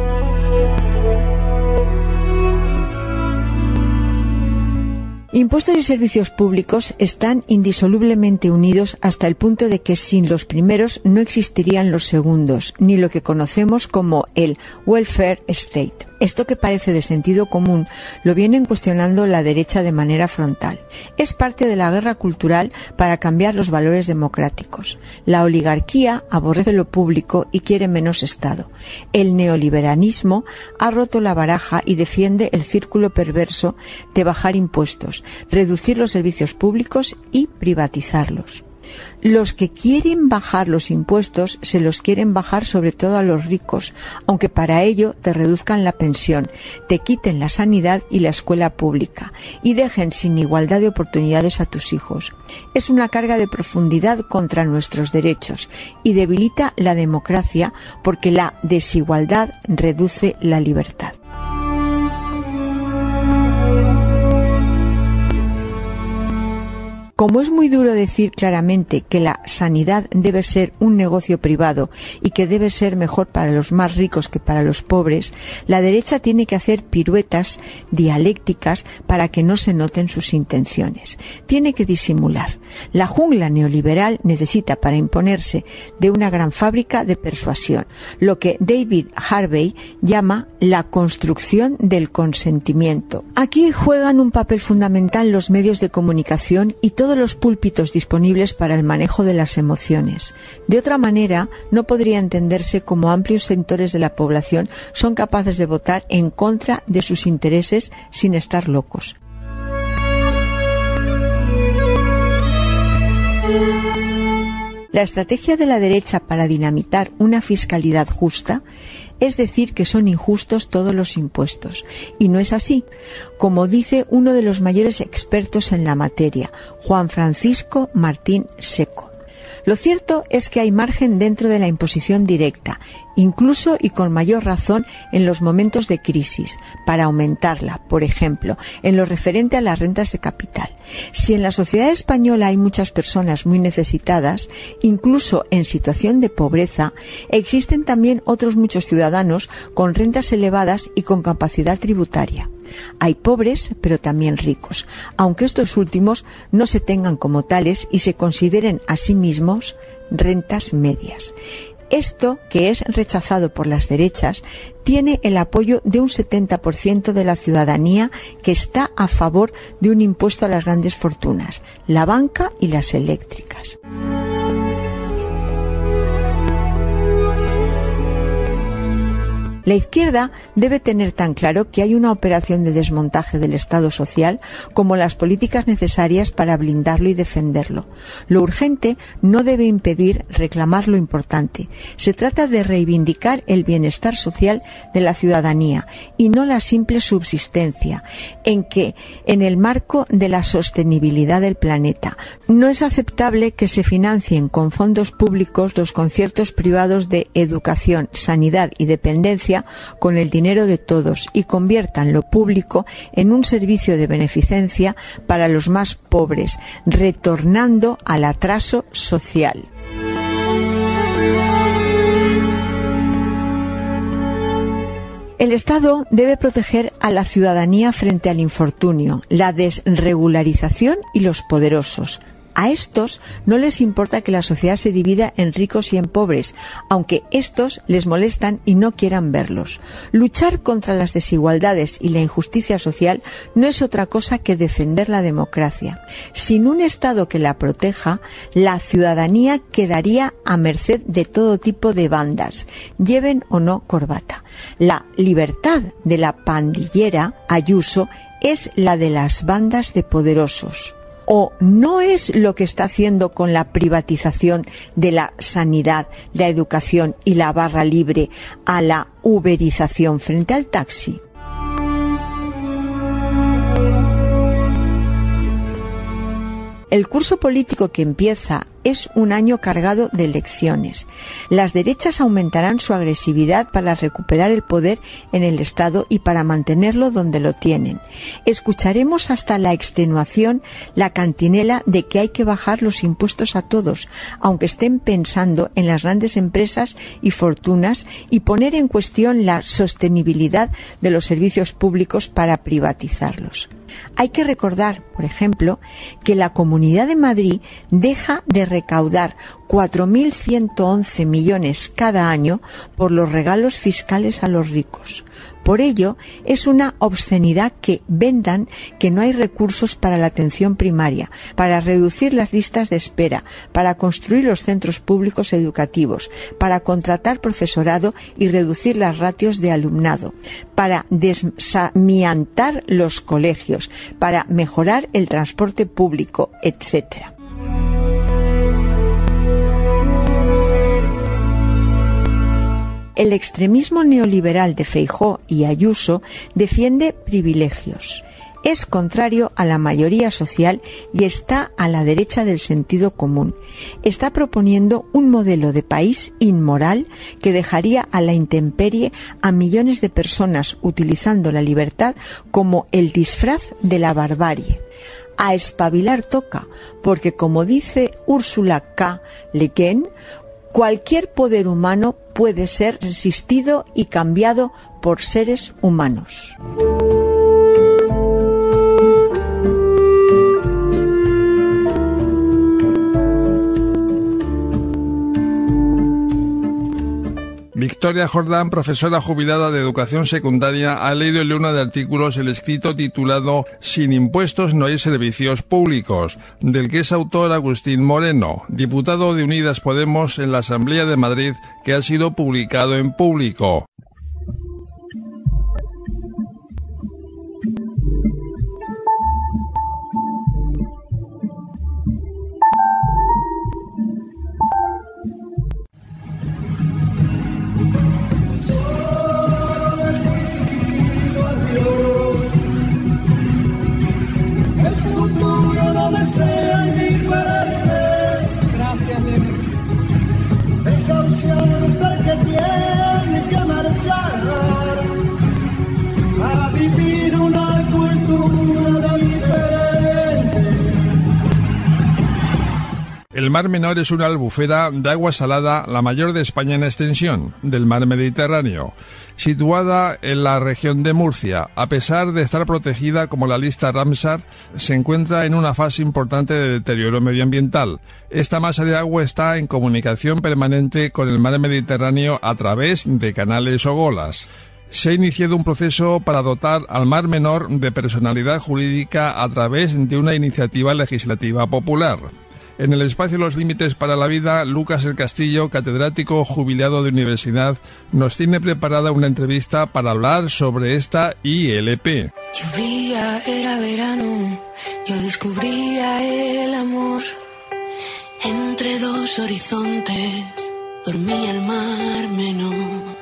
[SPEAKER 14] Impuestos y servicios públicos están indisolublemente unidos hasta el punto de que sin los primeros no existirían los segundos, ni lo que conocemos como el welfare state. Esto, que parece de sentido común, lo vienen cuestionando la derecha de manera frontal. Es parte de la guerra cultural para cambiar los valores democráticos. La oligarquía aborrece lo público y quiere menos Estado. El neoliberalismo ha roto la baraja y defiende el círculo perverso de bajar impuestos, reducir los servicios públicos y privatizarlos. Los que quieren bajar los impuestos se los quieren bajar sobre todo a los ricos, aunque para ello te reduzcan la pensión, te quiten la sanidad y la escuela pública y dejen sin igualdad de oportunidades a tus hijos. Es una carga de profundidad contra nuestros derechos y debilita la democracia porque la desigualdad reduce la libertad. Como es muy duro decir claramente que la sanidad debe ser un negocio privado y que debe ser mejor para los más ricos que para los pobres, la derecha tiene que hacer piruetas dialécticas para que no se noten sus intenciones. Tiene que disimular. La jungla neoliberal necesita para imponerse de una gran fábrica de persuasión, lo que David Harvey llama la construcción del consentimiento. Aquí juegan un papel fundamental los medios de comunicación y todos los púlpitos disponibles para el manejo de las emociones. De otra manera, no podría entenderse cómo amplios sectores de la población son capaces de votar en contra de sus intereses sin estar locos. La estrategia de la derecha para dinamitar una fiscalidad justa es decir que son injustos todos los impuestos. Y no es así, como dice uno de los mayores expertos en la materia, Juan Francisco Martín Seco. Lo cierto es que hay margen dentro de la imposición directa, incluso y con mayor razón en los momentos de crisis, para aumentarla, por ejemplo, en lo referente a las rentas de capital. Si en la sociedad española hay muchas personas muy necesitadas, incluso en situación de pobreza, existen también otros muchos ciudadanos con rentas elevadas y con capacidad tributaria. Hay pobres, pero también ricos, aunque estos últimos no se tengan como tales y se consideren a sí mismos rentas medias. Esto, que es rechazado por las derechas, tiene el apoyo de un 70% de la ciudadanía que está a favor de un impuesto a las grandes fortunas, la banca y las eléctricas. La izquierda debe tener tan claro que hay una operación de desmontaje del Estado social como las políticas necesarias para blindarlo y defenderlo. Lo urgente no debe impedir reclamar lo importante. Se trata de reivindicar el bienestar social de la ciudadanía y no la simple subsistencia, en el marco de la sostenibilidad del planeta. No es aceptable que se financien con fondos públicos los conciertos privados de educación, sanidad y dependencia con el dinero de todos y conviertan lo público en un servicio de beneficencia para los más pobres, retornando al atraso social. El Estado debe proteger a la ciudadanía frente al infortunio, la desregularización y los poderosos. A estos no les importa que la sociedad se divida en ricos y en pobres, aunque estos les molestan y no quieran verlos. Luchar contra las desigualdades y la injusticia social no es otra cosa que defender la democracia. Sin un Estado que la proteja, la ciudadanía quedaría a merced de todo tipo de bandas, lleven o no corbata. La libertad de la pandillera Ayuso es la de las bandas de poderosos. ¿O no es lo que está haciendo con la privatización de la sanidad, la educación y la barra libre a la uberización frente al taxi? El curso político que empieza es un año cargado de elecciones. Las derechas aumentarán su agresividad para recuperar el poder en el Estado y para mantenerlo donde lo tienen. Escucharemos hasta la extenuación la cantinela de que hay que bajar los impuestos a todos, aunque estén pensando en las grandes empresas y fortunas, y poner en cuestión la sostenibilidad de los servicios públicos para privatizarlos. Hay que recordar, por ejemplo, que la Comunidad de Madrid deja de recaudar 4.111 millones cada año por los regalos fiscales a los ricos. Por ello, es una obscenidad que vendan que no hay recursos para la atención primaria, para reducir las listas de espera, para construir los centros públicos educativos, para contratar profesorado y reducir las ratios de alumnado, para desamiantar los colegios, para mejorar el transporte público, etc. El extremismo neoliberal de Feijóo y Ayuso defiende privilegios. Es contrario a la mayoría social y está a la derecha del sentido común. Está proponiendo un modelo de país inmoral que dejaría a la intemperie a millones de personas utilizando la libertad como el disfraz de la barbarie. A espabilar toca, porque como dice Ursula K. Le Guin, cualquier poder humano puede ser resistido y cambiado por seres humanos.
[SPEAKER 4] Victoria Jordán, profesora jubilada de educación secundaria, ha leído en una de artículos el escrito titulado Sin impuestos no hay servicios públicos, del que es autor Agustín Moreno, diputado de Unidas Podemos en la Asamblea de Madrid, que ha sido publicado en Público. El Mar Menor es una albufera de agua salada, la mayor de España en extensión, del mar Mediterráneo, situada en la región de Murcia. A pesar de estar protegida como la lista Ramsar, se encuentra en una fase importante de deterioro medioambiental. Esta masa de agua está en comunicación permanente con el mar Mediterráneo a través de canales o golas. Se ha iniciado un proceso para dotar al Mar Menor de personalidad jurídica a través de una iniciativa legislativa popular. En el espacio Los Límites para la Vida, Lucas El Castillo, catedrático jubilado de universidad, nos tiene preparada una entrevista para hablar sobre esta ILP.
[SPEAKER 15] Llovía, era verano, yo descubría el amor. Entre dos horizontes dormía el Mar Menor.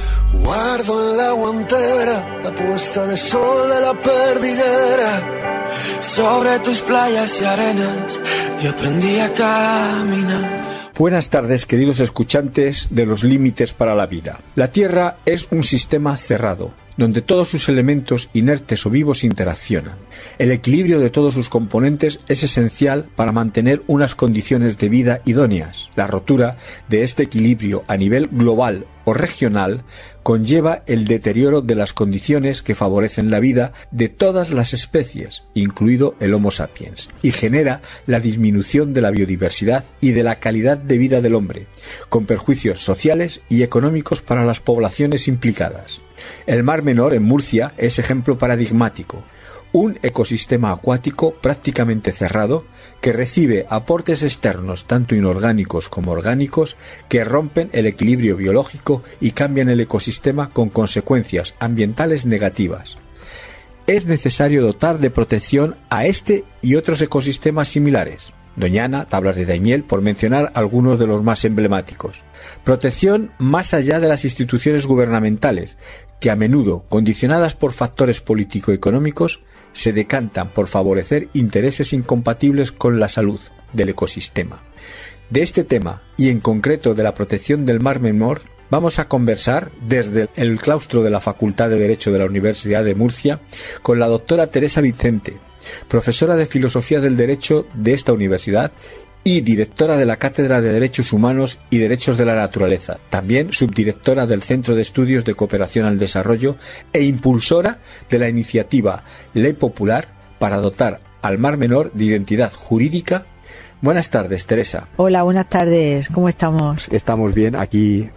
[SPEAKER 16] Guardo en la guantera la puesta de sol de la perdiguera. Sobre tus playas y arenas yo aprendí a caminar.
[SPEAKER 5] Buenas tardes, queridos escuchantes de Los Límites para la Vida. La Tierra es un sistema cerrado, donde todos sus elementos inertes o vivos interaccionan. El equilibrio de todos sus componentes es esencial para mantener unas condiciones de vida idóneas. La rotura de este equilibrio a nivel global o regional conlleva el deterioro de las condiciones que favorecen la vida de todas las especies, incluido el Homo sapiens, y genera la disminución de la biodiversidad y de la calidad de vida del hombre, con perjuicios sociales y económicos para las poblaciones implicadas. El Mar Menor en Murcia es ejemplo paradigmático. Un ecosistema acuático prácticamente cerrado que recibe aportes externos tanto inorgánicos como orgánicos que rompen el equilibrio biológico y cambian el ecosistema con consecuencias ambientales negativas. Es necesario dotar de protección a este y otros ecosistemas similares. Doñana, Tablas de Daimiel, por mencionar algunos de los más emblemáticos. Protección más allá de las instituciones gubernamentales, que a menudo, condicionadas por factores político-económicos, se decantan por favorecer intereses incompatibles con la salud del ecosistema. De este tema, y en concreto de la protección del Mar Menor, vamos a conversar desde el claustro de la Facultad de Derecho de la Universidad de Murcia con la doctora Teresa Vicente, profesora de Filosofía del Derecho de esta universidad y directora de la Cátedra de Derechos Humanos y Derechos de la Naturaleza, también subdirectora del Centro de Estudios de Cooperación al Desarrollo e impulsora de la iniciativa Ley Popular para dotar al Mar Menor de identidad jurídica. Buenas tardes, Teresa.
[SPEAKER 14] Hola, buenas tardes. ¿Cómo estamos?
[SPEAKER 17] Estamos bien aquí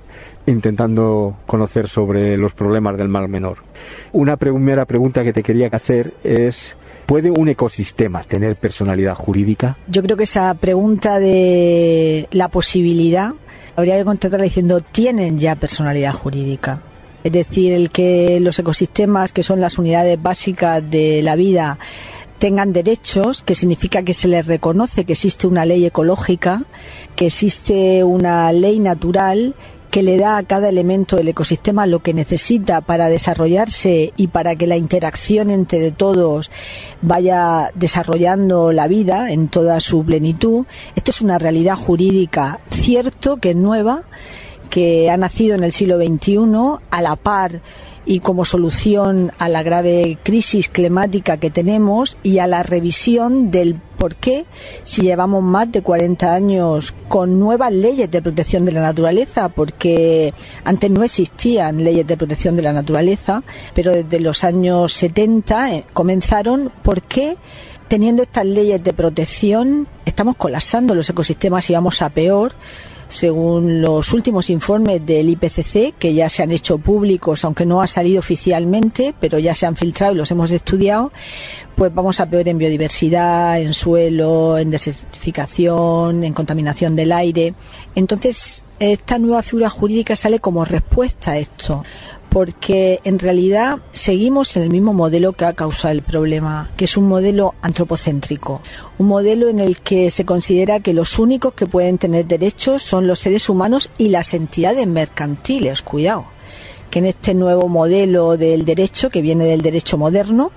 [SPEAKER 5] intentando conocer sobre los problemas del Mar Menor. Una primera pregunta que te quería hacer es: ¿puede un ecosistema tener personalidad jurídica?
[SPEAKER 17] Yo creo que esa pregunta de la posibilidad habría que contestarla diciendo: tienen ya personalidad jurídica. Es decir, el que los ecosistemas, que son las unidades básicas de la vida, tengan derechos, que significa que se les reconoce que existe una ley ecológica, que existe una ley natural que le da a cada elemento del ecosistema lo que necesita para desarrollarse y para que la interacción entre todos vaya desarrollando la vida en toda su plenitud. Esto es una realidad jurídica, cierto, que es nueva, que ha nacido en el siglo XXI a la par y como solución a la grave crisis climática que tenemos y a la revisión del por qué, si llevamos más de 40 años con nuevas leyes de protección de la naturaleza, porque antes no existían leyes de protección de la naturaleza, pero desde los años 70 comenzaron, ¿por qué? Teniendo estas leyes de protección estamos colapsando los ecosistemas y vamos a peor. Según los últimos informes del IPCC, que ya se han hecho públicos, aunque no ha salido oficialmente, pero ya se han filtrado y los hemos estudiado, pues vamos a peor en biodiversidad, en suelo, en desertificación, en contaminación del aire. Entonces, esta nueva figura jurídica sale como respuesta a esto, porque en realidad seguimos en el mismo modelo que ha causado el problema, que es un modelo antropocéntrico, un modelo en el que se considera que los únicos que pueden tener derechos son los seres humanos y las entidades mercantiles. Cuidado, que en este nuevo modelo del derecho, que viene del derecho moderno,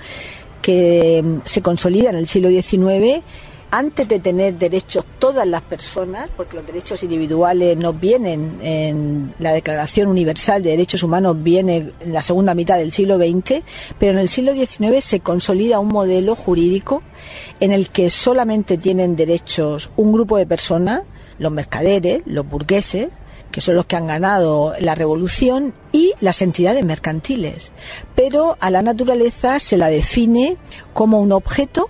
[SPEAKER 17] que se consolida en el siglo XIX, antes de tener derechos todas las personas, porque los derechos individuales no vienen en la Declaración Universal de Derechos Humanos, viene en la segunda mitad del siglo XX, pero en el siglo XIX se consolida un modelo jurídico en el que solamente tienen derechos un grupo de personas, los mercaderes, los burgueses, que son los que han ganado la revolución, y las entidades mercantiles. Pero a la naturaleza se la define como un objeto,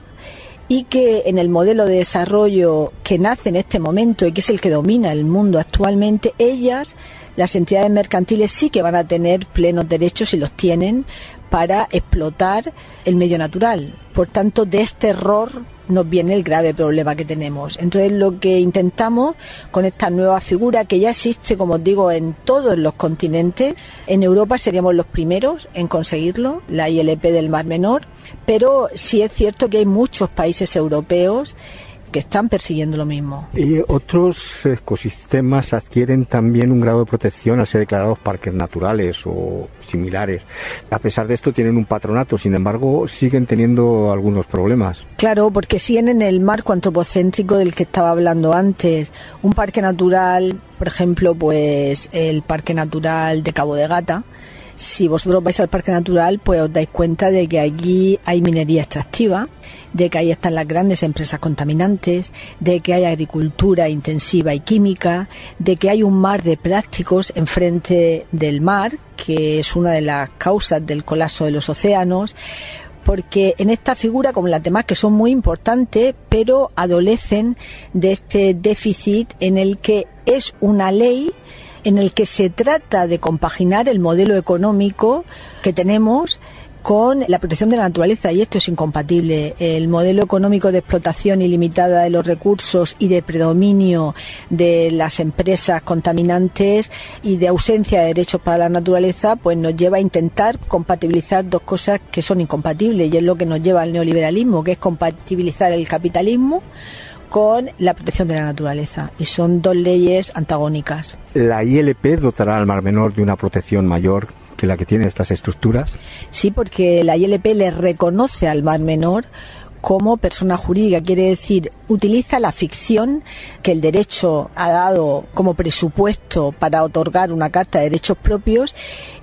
[SPEAKER 17] y que en el modelo de desarrollo que nace en este momento y que es el que domina el mundo actualmente, ellas, las entidades mercantiles, sí que van a tener plenos derechos, y los tienen, para explotar el medio natural. Por tanto, de este error nos viene el grave problema que tenemos. Entonces, lo que intentamos con esta nueva figura, que ya existe, como os digo, en todos los continentes, en Europa seríamos los primeros en conseguirlo, la ILP del Mar Menor, pero sí es cierto que hay muchos países europeos que están persiguiendo lo mismo.
[SPEAKER 5] Y otros ecosistemas adquieren también un grado de protección al ser declarados parques naturales o similares. A pesar de esto tienen un patronato, sin embargo siguen teniendo algunos problemas.
[SPEAKER 17] Claro, porque siguen en el marco antropocéntrico del que estaba hablando antes. Un parque natural, por ejemplo, pues el Parque Natural de Cabo de Gata. Si vosotros vais al parque natural, pues os dais cuenta de que allí hay minería extractiva, de que ahí están las grandes empresas contaminantes, de que hay agricultura intensiva y química, de que hay un mar de plásticos enfrente del mar, que es una de las causas del colapso de los océanos, porque en esta figura, como en las demás, que son muy importantes, pero adolecen de este déficit en el que es una ley en el que se trata de compaginar el modelo económico que tenemos con la protección de la naturaleza, y esto es incompatible. El modelo económico de explotación ilimitada de los recursos y de predominio de las empresas contaminantes y de ausencia de derechos para la naturaleza, pues nos lleva a intentar compatibilizar dos cosas que son incompatibles, y es lo que nos lleva al neoliberalismo, que es compatibilizar el capitalismo con la protección de la naturaleza, y son dos leyes antagónicas.
[SPEAKER 5] ¿La ILP dotará al Mar Menor de una protección mayor que la que tienen estas estructuras?
[SPEAKER 17] Sí, porque la ILP le reconoce al Mar Menor como persona jurídica, quiere decir, utiliza la ficción que el derecho ha dado como presupuesto para otorgar una carta de derechos propios,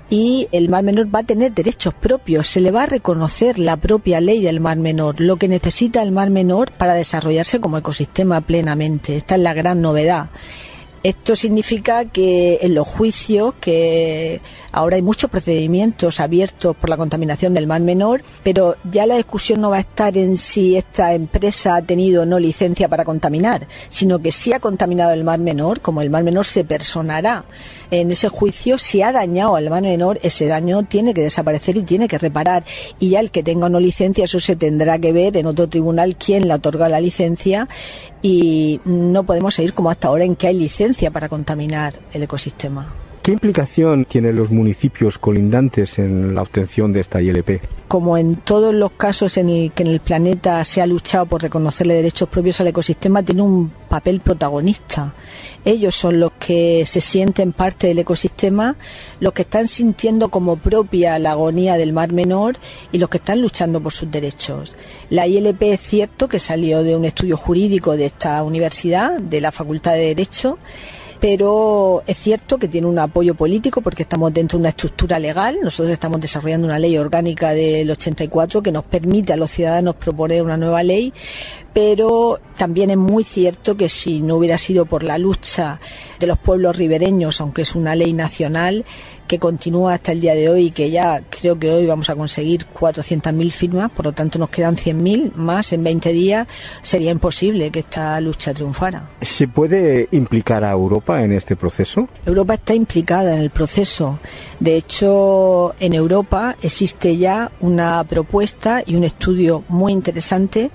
[SPEAKER 17] y el Mar Menor va a tener derechos propios, se le va a reconocer la propia ley del Mar Menor, lo que necesita el Mar Menor para desarrollarse como ecosistema plenamente. Esta es la gran novedad. Esto significa que en los juicios, que ahora hay muchos procedimientos abiertos por la contaminación del Mar Menor, pero ya la discusión no va a estar en si esta empresa ha tenido o no licencia para contaminar, sino que si ha contaminado el Mar Menor, como el Mar Menor se personará En ese juicio, si ha dañado al mar menor, ese daño tiene que desaparecer y tiene que reparar. Y ya el que tenga o no licencia, eso se tendrá que ver en otro tribunal quién le otorga la licencia, y no podemos seguir como hasta ahora en que hay licencia para contaminar el ecosistema.
[SPEAKER 5] ¿Qué implicación tienen los municipios colindantes en la obtención de esta ILP?
[SPEAKER 17] Como en todos los casos en el que en el planeta se ha luchado por reconocerle derechos propios al ecosistema, tiene un papel protagonista. Ellos son los que se sienten parte del ecosistema, los que están sintiendo como propia la agonía del Mar Menor y los que están luchando por sus derechos. La ILP es cierto que salió de un estudio jurídico de esta universidad, de la Facultad de Derecho, pero es cierto que tiene un apoyo político porque estamos dentro de una estructura legal. Nosotros estamos desarrollando una ley orgánica del 84 que nos permite a los ciudadanos proponer una nueva ley, pero también es muy cierto que si no hubiera sido por la lucha de los pueblos ribereños, aunque es una ley nacional que continúa hasta el día de hoy y que ya creo que hoy vamos a conseguir 400.000 firmas, por lo tanto nos quedan 100.000 más en 20 días, sería imposible que esta lucha triunfara.
[SPEAKER 5] ¿Se puede implicar a Europa en este proceso?
[SPEAKER 17] Europa está implicada en el proceso. De hecho, en Europa existe ya una propuesta y un estudio muy interesante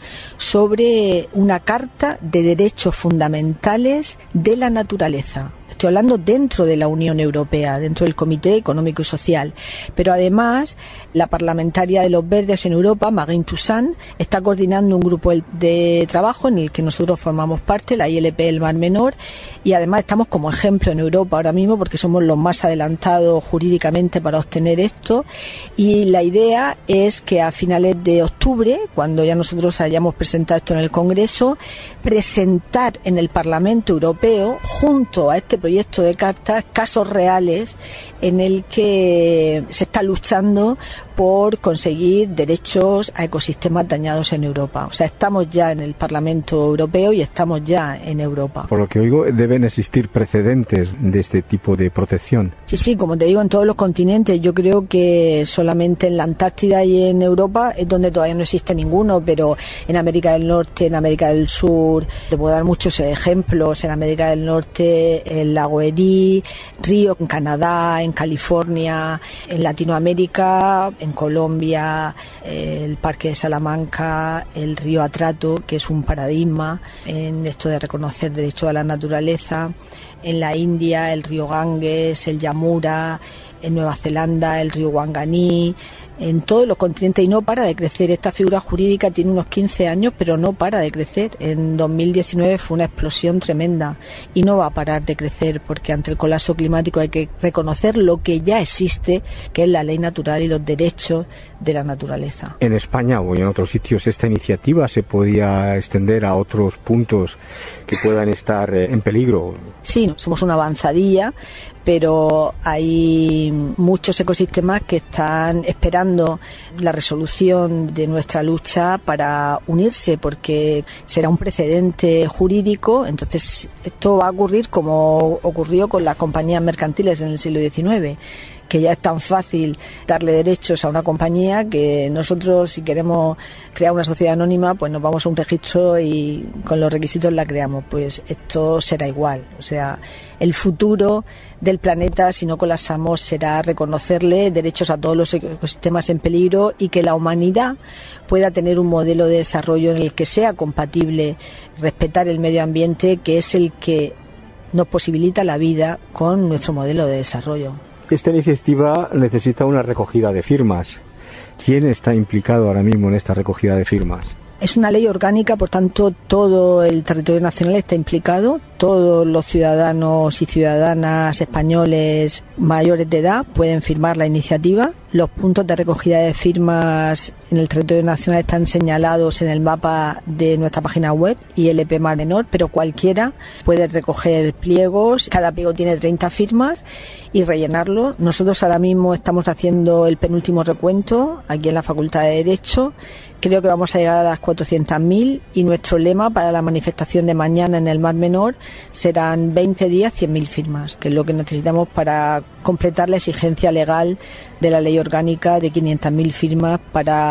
[SPEAKER 17] sobre una carta de derechos fundamentales de la naturaleza. Estoy hablando dentro de la Unión Europea, dentro del Comité Económico y Social. Pero además, la parlamentaria de los Verdes en Europa, Marine Toussaint, está coordinando un grupo de trabajo en el que nosotros formamos parte, la ILP del Mar Menor, y además estamos como ejemplo en Europa ahora mismo porque somos los más adelantados jurídicamente para obtener esto. Y la idea es que a finales de octubre, cuando ya nosotros hayamos presentado esto en el Congreso, presentar en el Parlamento Europeo, junto a este proyecto de carta, casos reales en el que se está luchando por conseguir derechos a ecosistemas dañados en Europa. O sea, estamos ya en el Parlamento Europeo y estamos ya en Europa.
[SPEAKER 5] Por lo que oigo, deben existir precedentes de este tipo de protección.
[SPEAKER 17] Sí, como te digo, en todos los continentes. Yo creo que solamente en la Antártida y en Europa es donde todavía no existe ninguno, pero en América del Norte, en América del Sur, te puedo dar muchos ejemplos. En América del Norte, el lago Erie, Río en Canadá, en California, en Latinoamérica, en Colombia, el Parque de Salamanca, el río Atrato, que es un paradigma en esto de reconocer derechos a la naturaleza, en la India, el río Ganges, el Yamura, en Nueva Zelanda, el río Wanganui, en todos los continentes, y no para de crecer. Esta figura jurídica tiene unos 15 años, pero no para de crecer. En 2019 fue una explosión tremenda y no va a parar de crecer porque ante el colapso climático hay que reconocer lo que ya existe, que es la ley natural y los derechos de la naturaleza.
[SPEAKER 5] En España o en otros sitios, ¿esta iniciativa se podía extender a otros puntos que puedan estar en peligro?
[SPEAKER 17] Sí, somos una avanzadilla, pero hay muchos ecosistemas que están esperando la resolución de nuestra lucha para unirse, porque será un precedente jurídico. Entonces esto va a ocurrir como ocurrió con las compañías mercantiles en el siglo XIX, que ya es tan fácil darle derechos a una compañía que nosotros, si queremos crear una sociedad anónima, pues nos vamos a un registro y con los requisitos la creamos. Pues esto será igual. O sea, el futuro del planeta, si no colapsamos, será reconocerle derechos a todos los ecosistemas en peligro y que la humanidad pueda tener un modelo de desarrollo en el que sea compatible respetar el medio ambiente, que es el que nos posibilita la vida con nuestro modelo de desarrollo.
[SPEAKER 5] Esta iniciativa necesita una recogida de firmas. ¿Quién está implicado ahora mismo en esta recogida de firmas?
[SPEAKER 17] Es una ley orgánica, por tanto, todo el territorio nacional está implicado. Todos los ciudadanos y ciudadanas españoles mayores de edad pueden firmar la iniciativa. Los puntos de recogida de firmas en el territorio nacional están señalados en el mapa de nuestra página web, ILP Mar Menor, pero cualquiera puede recoger pliegos. Cada pliego tiene 30 firmas y rellenarlo. Nosotros ahora mismo estamos haciendo el penúltimo recuento aquí en la Facultad de Derecho. Creo que vamos a llegar a las 400.000 y nuestro lema para la manifestación de mañana en el Mar Menor serán 20 días, 100.000 firmas, que es lo que necesitamos para completar la exigencia legal de la ley orgánica de 500.000 firmas para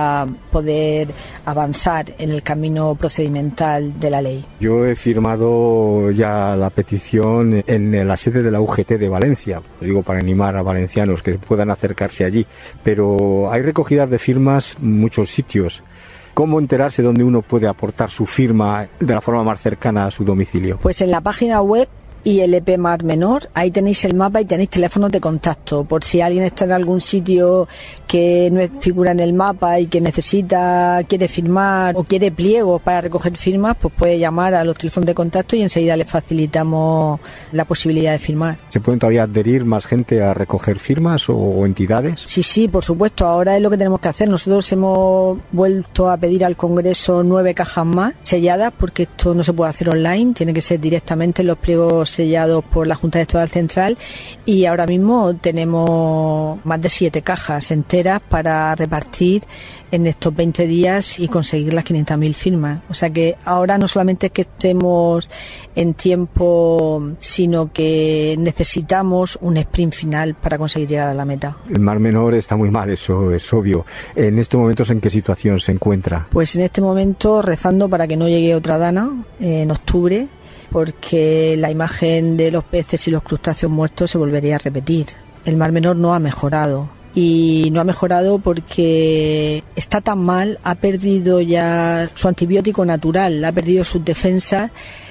[SPEAKER 17] para poder avanzar en el camino procedimental de la ley.
[SPEAKER 5] Yo he firmado ya la petición en la sede de la UGT de Valencia, lo digo para animar a valencianos que puedan acercarse allí, pero hay recogidas de firmas en muchos sitios. ¿Cómo enterarse dónde uno puede aportar su firma de la forma más cercana a su domicilio?
[SPEAKER 17] Pues en la página web ILP Mar Menor, ahí tenéis el mapa y tenéis teléfonos de contacto, por si alguien está en algún sitio que no figura en el mapa y que quiere firmar o quiere pliegos para recoger firmas, pues puede llamar a los teléfonos de contacto y enseguida le facilitamos la posibilidad de firmar.
[SPEAKER 5] ¿Se pueden todavía adherir más gente a recoger firmas o entidades?
[SPEAKER 17] Sí, por supuesto, ahora es lo que tenemos que hacer. Nosotros hemos vuelto a pedir al Congreso 9 cajas más selladas, porque esto no se puede hacer online, tiene que ser directamente en los pliegos sellados por la Junta Electoral Central, y ahora mismo tenemos más de 7 cajas enteras para repartir en estos 20 días y conseguir las 500.000 firmas. O sea que ahora no solamente es que estemos en tiempo, sino que necesitamos un sprint final para conseguir llegar a la meta.
[SPEAKER 5] El Mar Menor está muy mal, eso es obvio. En estos momentos, ¿en qué situación se encuentra?
[SPEAKER 17] Pues en este momento rezando para que no llegue otra dana en octubre, porque la imagen de los peces y los crustáceos muertos se volvería a repetir. El Mar Menor no ha mejorado. Y no ha mejorado porque está tan mal, ha perdido ya su antibiótico natural, ha perdido sus defensas,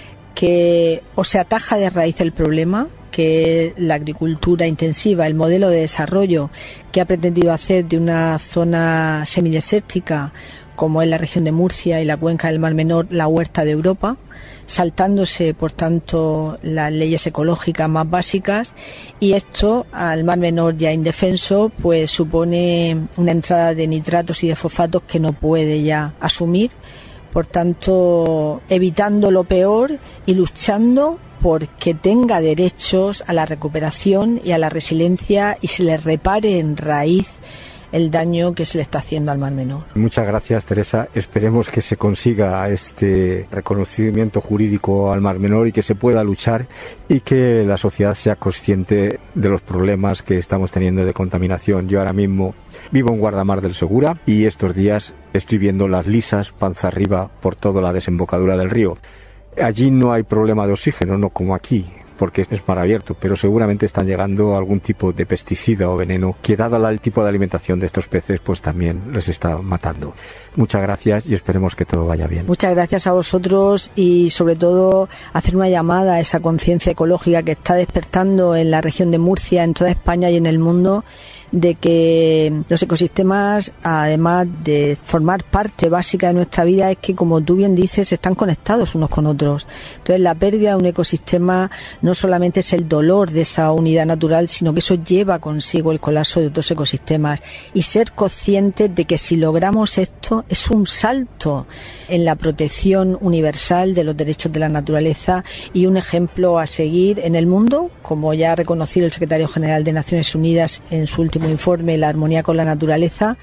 [SPEAKER 17] que o se ataja de raíz el problema, que es la agricultura intensiva, el modelo de desarrollo que ha pretendido hacer de una zona semidesértica como es la región de Murcia y la cuenca del Mar Menor, la huerta de Europa, saltándose, por tanto, las leyes ecológicas más básicas, y esto, al Mar Menor ya indefenso, pues supone una entrada de nitratos y de fosfatos que no puede ya asumir, por tanto, evitando lo peor y luchando porque tenga derechos a la recuperación y a la resiliencia y se le repare en raíz el daño que se le está haciendo al Mar Menor.
[SPEAKER 5] Muchas gracias, Teresa. Esperemos que se consiga este reconocimiento jurídico al Mar Menor y que se pueda luchar y que la sociedad sea consciente de los problemas que estamos teniendo de contaminación. Yo ahora mismo vivo en Guardamar del Segura y estos días estoy viendo las lisas panza arriba por toda la desembocadura del río. Allí no hay problema de oxígeno, no como aquí, porque es mar abierto, pero seguramente están llegando algún tipo de pesticida o veneno que, dado el tipo de alimentación de estos peces, pues también les está matando. Muchas gracias y esperemos que todo vaya bien.
[SPEAKER 17] Muchas gracias a vosotros y sobre todo hacer una llamada a esa conciencia ecológica que está despertando en la región de Murcia, en toda España y en el mundo, de que los ecosistemas, además de formar parte básica de nuestra vida, es que, como tú bien dices, están conectados unos con otros. Entonces, la pérdida de un ecosistema no solamente es el dolor de esa unidad natural, sino que eso lleva consigo el colapso de otros ecosistemas. Y ser conscientes de que si logramos esto, es un salto en la protección universal de los derechos de la naturaleza y un ejemplo a seguir en el mundo, como ya ha reconocido el secretario general de Naciones Unidas en su último informe, La armonía con la naturaleza,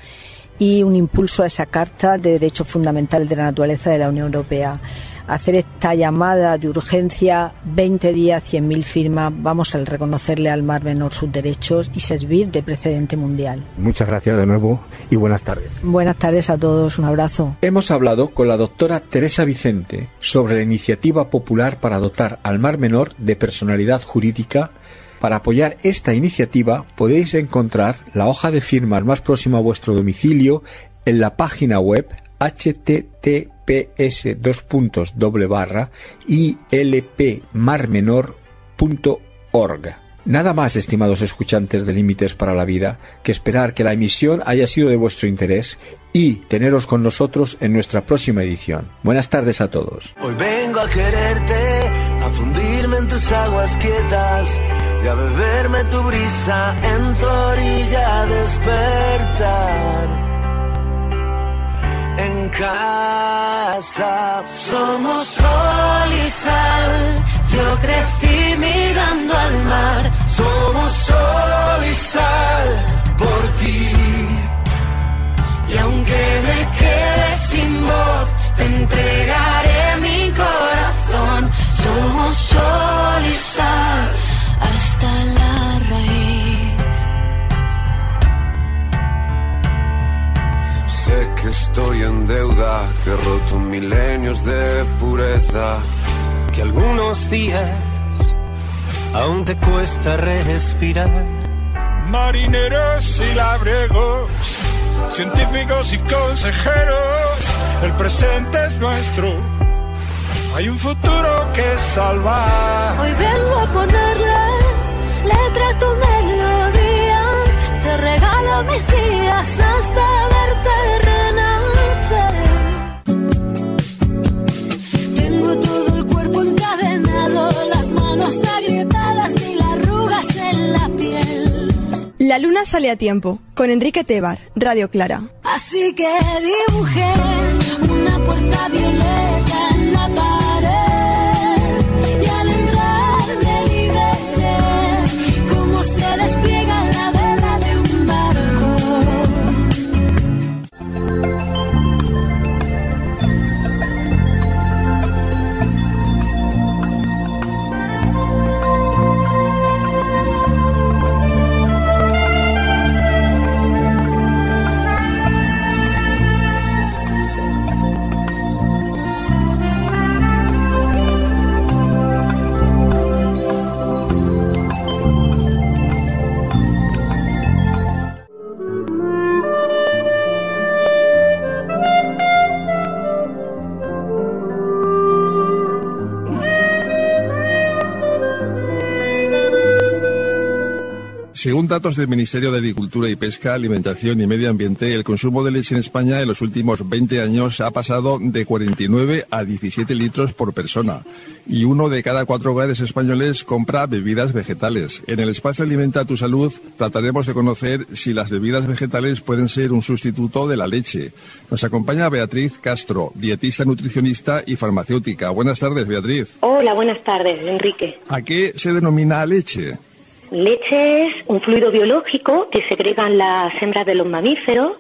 [SPEAKER 17] y un impulso a esa Carta de Derechos Fundamentales de la Naturaleza de la Unión Europea. Hacer esta llamada de urgencia, 20 días, 100.000 firmas, vamos a reconocerle al Mar Menor sus derechos y servir de precedente mundial.
[SPEAKER 5] Muchas gracias de nuevo y buenas tardes.
[SPEAKER 17] Buenas tardes a todos, un abrazo.
[SPEAKER 5] Hemos hablado con la doctora Teresa Vicente sobre la iniciativa popular para dotar al Mar Menor de personalidad jurídica. Para apoyar esta iniciativa podéis encontrar la hoja de firmas más próxima a vuestro domicilio en la página web https://ilpmarmenor.org. Nada más, estimados escuchantes de Límites para la Vida, que esperar que la emisión haya sido de vuestro interés y teneros con nosotros en nuestra próxima edición. Buenas tardes a todos.
[SPEAKER 16] Hoy vengo a quererte, a fundirme en tus aguas quietas y a beberme tu brisa en tu orilla, a despertar. En casa
[SPEAKER 15] somos sol y sal, yo crecí mirando al mar.
[SPEAKER 16] Somos sol y sal por ti.
[SPEAKER 15] Y aunque me quede sin voz, te entregaré mi corazón. Somos sol y sal hasta la raíz.
[SPEAKER 16] Sé que que he roto milenios de pureza, que algunos días aún te cuesta respirar.
[SPEAKER 18] Marineros y labriegos, científicos y consejeros, el presente es nuestro, hay un futuro que salvar.
[SPEAKER 15] Hoy vengo a ponerle letra a tu melodía, te regalo mis días hasta verte renacer. Tengo todo el cuerpo encadenado, las manos agrietadas, mil arrugas en la piel.
[SPEAKER 1] La luna sale a tiempo, con Enrique Tebar, Radio Clara.
[SPEAKER 15] Así que dibujé una puerta violeta en la pared y al entrar me liberté, como se despliega la vela de un barco.
[SPEAKER 4] Según datos del Ministerio de Agricultura y Pesca, Alimentación y Medio Ambiente, el consumo de leche en España en los últimos 20 años ha pasado de 49 a 17 litros por persona. Y 1 de cada 4 hogares españoles compra bebidas vegetales. En el espacio Alimenta tu Salud trataremos de conocer si las bebidas vegetales pueden ser un sustituto de la leche. Nos acompaña Beatriz Castro, dietista, nutricionista y farmacéutica. Buenas tardes, Beatriz.
[SPEAKER 19] Hola, buenas tardes, Enrique.
[SPEAKER 4] ¿A qué se denomina leche?
[SPEAKER 19] Leche es un fluido biológico que segregan las hembras de los mamíferos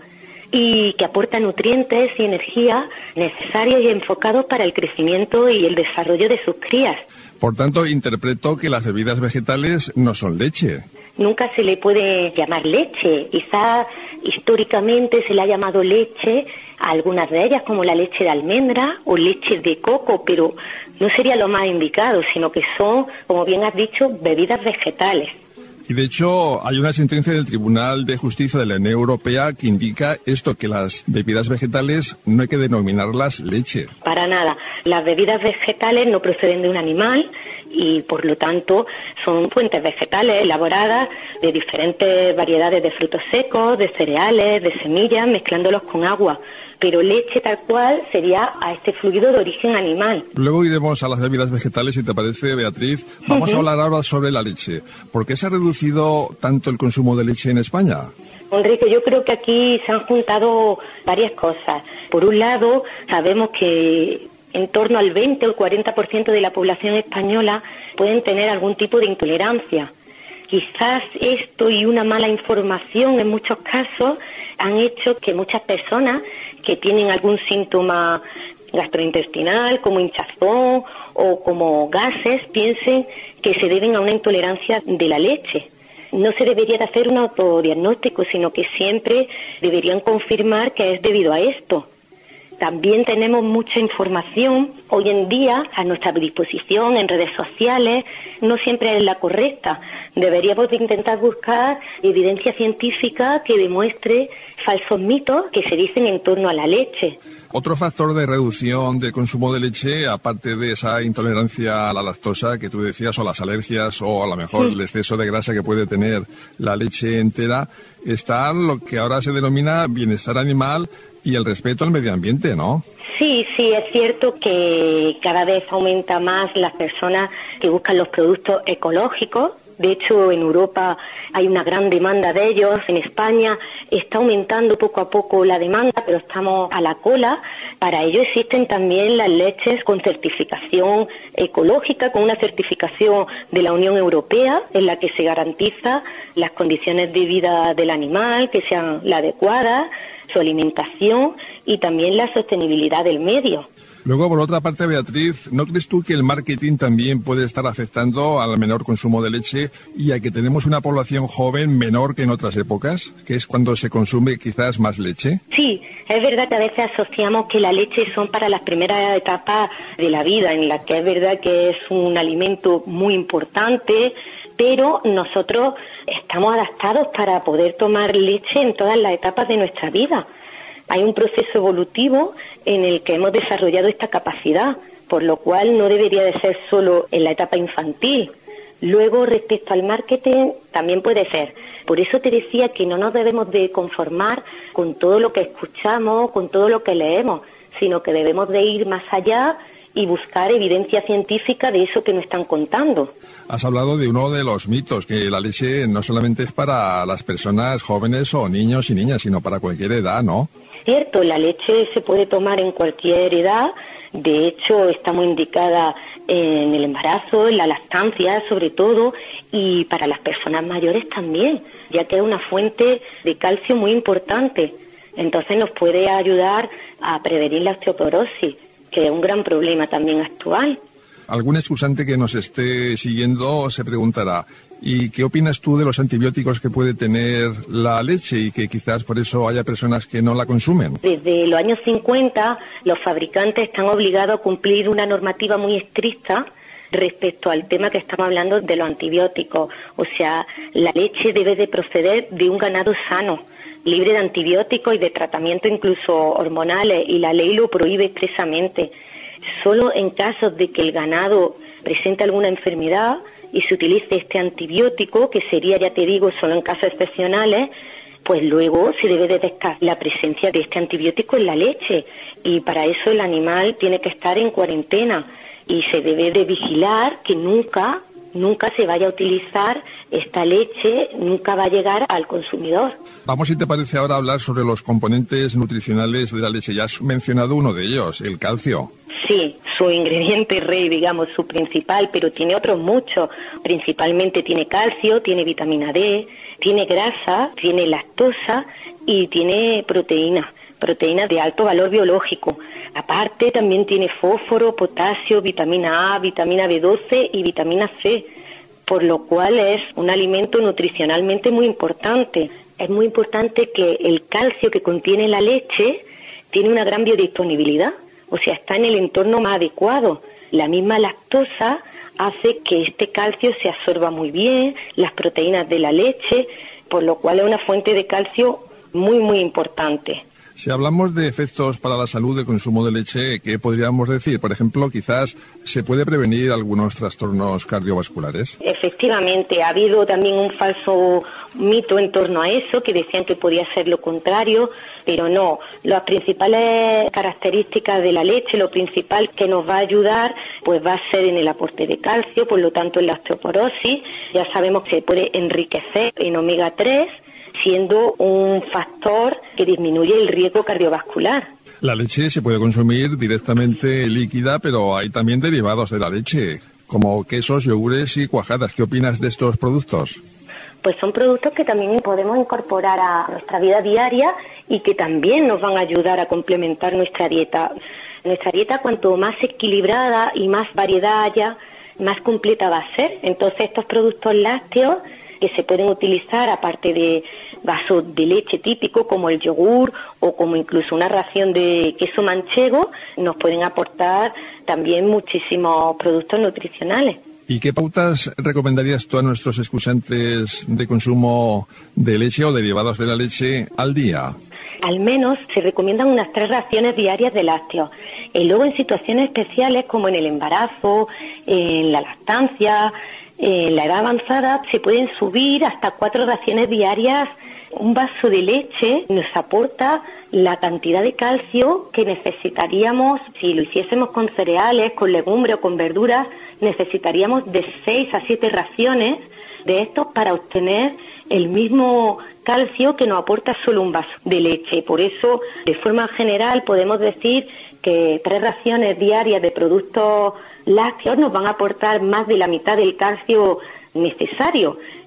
[SPEAKER 19] y que aporta nutrientes y energía necesarios y enfocados para el crecimiento y el desarrollo de sus crías.
[SPEAKER 4] Por tanto, interpreto que las bebidas vegetales no son leche.
[SPEAKER 19] Nunca se le puede llamar leche. Quizá históricamente se le ha llamado leche a algunas de ellas, como la leche de almendra o leche de coco, pero no sería lo más indicado, sino que son, como bien has dicho, bebidas vegetales.
[SPEAKER 4] Y de hecho, hay una sentencia del Tribunal de Justicia de la Unión Europea que indica esto, que las bebidas vegetales no hay que denominarlas leche.
[SPEAKER 19] Para nada. Las bebidas vegetales no proceden de un animal y, por lo tanto, son fuentes vegetales elaboradas de diferentes variedades de frutos secos, de cereales, de semillas, mezclándolos con agua. Pero leche tal cual sería a este fluido de origen animal.
[SPEAKER 4] Luego iremos a las bebidas vegetales, si te parece, Beatriz. Vamos a hablar ahora sobre la leche. ¿Por qué se ha reducido tanto el consumo de leche en España?
[SPEAKER 19] Enrique, yo creo que aquí se han juntado varias cosas. Por un lado, sabemos que en torno al 20 o el 40% de la población española pueden tener algún tipo de intolerancia. Quizás esto y una mala información en muchos casos han hecho que muchas personas que tienen algún síntoma gastrointestinal, como hinchazón o como gases, piensen que se deben a una intolerancia de la leche. No se debería de hacer un autodiagnóstico, sino que siempre deberían confirmar que es debido a esto. También tenemos mucha información hoy en día a nuestra disposición en redes sociales, no siempre es la correcta. Deberíamos de intentar buscar evidencia científica que demuestre falsos mitos que se dicen en torno a la leche.
[SPEAKER 4] Otro factor de reducción del consumo de leche, aparte de esa intolerancia a la lactosa que tú decías, o las alergias, o a lo mejor el exceso de grasa que puede tener la leche entera, está lo que ahora se denomina bienestar animal y el respeto al medio ambiente, ¿no?
[SPEAKER 19] Sí, es cierto que cada vez aumenta más las personas que buscan los productos ecológicos. De hecho, en Europa hay una gran demanda de ellos. En España está aumentando poco a poco la demanda, pero estamos a la cola. Para ello existen también las leches con certificación ecológica, con una certificación de la Unión Europea, en la que se garantiza las condiciones de vida del animal, que sean las adecuadas, su alimentación y también la sostenibilidad del medio.
[SPEAKER 4] Luego, por otra parte, Beatriz, ¿no crees tú que el marketing también puede estar afectando al menor consumo de leche y a que tenemos una población joven menor que en otras épocas, que es cuando se consume quizás más leche?
[SPEAKER 19] Sí, es verdad que a veces asociamos que la leche son para las primeras etapas de la vida, en la que es verdad que es un alimento muy importante, pero nosotros estamos adaptados para poder tomar leche en todas las etapas de nuestra vida. Hay un proceso evolutivo en el que hemos desarrollado esta capacidad, por lo cual no debería de ser solo en la etapa infantil. Luego, respecto al marketing, también puede ser. Por eso te decía que no nos debemos de conformar con todo lo que escuchamos, con todo lo que leemos, sino que debemos de ir más allá y buscar evidencia científica de eso que nos están contando.
[SPEAKER 4] Has hablado de uno de los mitos, que la leche no solamente es para las personas jóvenes o niños y niñas, sino para cualquier edad, ¿no?
[SPEAKER 19] Cierto, la leche se puede tomar en cualquier edad. De hecho, está muy indicada en el embarazo, en la lactancia sobre todo, y para las personas mayores también, ya que es una fuente de calcio muy importante. Entonces nos puede ayudar a prevenir la osteoporosis, que es un gran problema también actual.
[SPEAKER 4] Algún escuchante que nos esté siguiendo se preguntará, ¿y qué opinas tú de los antibióticos que puede tener la leche y que quizás por eso haya personas que no la consumen?
[SPEAKER 19] Desde los años 50, los fabricantes están obligados a cumplir una normativa muy estricta respecto al tema que estamos hablando de los antibióticos. O sea, la leche debe de proceder de un ganado sano, libre de antibióticos y de tratamiento incluso hormonales, y la ley lo prohíbe expresamente. Solo en casos de que el ganado presente alguna enfermedad y se utilice este antibiótico, que sería, ya te digo, solo en casos excepcionales, pues luego se debe de descartar la presencia de este antibiótico en la leche, y para eso el animal tiene que estar en cuarentena y se debe de vigilar que nunca se vaya a utilizar esta leche, nunca va a llegar al consumidor.
[SPEAKER 4] Vamos, si te parece, ahora a hablar sobre los componentes nutricionales de la leche. Ya has mencionado uno de ellos, el calcio.
[SPEAKER 19] Sí, su ingrediente rey, digamos, su principal, pero tiene otros muchos. Principalmente tiene calcio, tiene vitamina D, tiene grasa, tiene lactosa y tiene proteínas de alto valor biológico. Aparte, también tiene fósforo, potasio, vitamina A, vitamina B12 y vitamina C, por lo cual es un alimento nutricionalmente muy importante. Es muy importante que el calcio que contiene la leche tiene una gran biodisponibilidad, o sea, está en el entorno más adecuado. La misma lactosa hace que este calcio se absorba muy bien, las proteínas de la leche, por lo cual es una fuente de calcio muy, muy importante.
[SPEAKER 4] Si hablamos de efectos para la salud del consumo de leche, ¿qué podríamos decir? Por ejemplo, quizás se puede prevenir algunos trastornos cardiovasculares.
[SPEAKER 19] Efectivamente, ha habido también un falso mito en torno a eso, que decían que podía ser lo contrario, pero no. Las principales características de la leche, lo principal que nos va a ayudar, pues va a ser en el aporte de calcio, por lo tanto en la osteoporosis. Ya sabemos que se puede enriquecer en omega 3, siendo un factor que disminuye el riesgo cardiovascular.
[SPEAKER 4] La leche se puede consumir directamente líquida, pero hay también derivados de la leche, como quesos, yogures y cuajadas. ¿Qué opinas de estos productos?
[SPEAKER 19] Pues son productos que también podemos incorporar a nuestra vida diaria y que también nos van a ayudar a complementar nuestra dieta. Nuestra dieta, cuanto más equilibrada y más variedad haya, más completa va a ser. Entonces, estos productos lácteos que se pueden utilizar, aparte de vasos de leche típico como el yogur o como incluso una ración de queso manchego, nos pueden aportar también muchísimos productos nutricionales.
[SPEAKER 4] ¿Y qué pautas recomendarías tú a nuestros escuchantes de consumo de leche o derivados de la leche al día?
[SPEAKER 19] Al menos se recomiendan unas 3 raciones diarias de lácteos. Y luego en situaciones especiales como en el embarazo, en la lactancia, en la edad avanzada, se pueden subir hasta 4 raciones diarias. Un vaso de leche nos aporta la cantidad de calcio que necesitaríamos si lo hiciésemos con cereales, con legumbres o con verduras. Necesitaríamos de 6 a 7 raciones de estos para obtener el mismo calcio que nos aporta solo un vaso de leche. Por eso, de forma general, podemos decir que 3 raciones diarias de productos lácteos nos van a aportar más de la mitad del calcio necesario.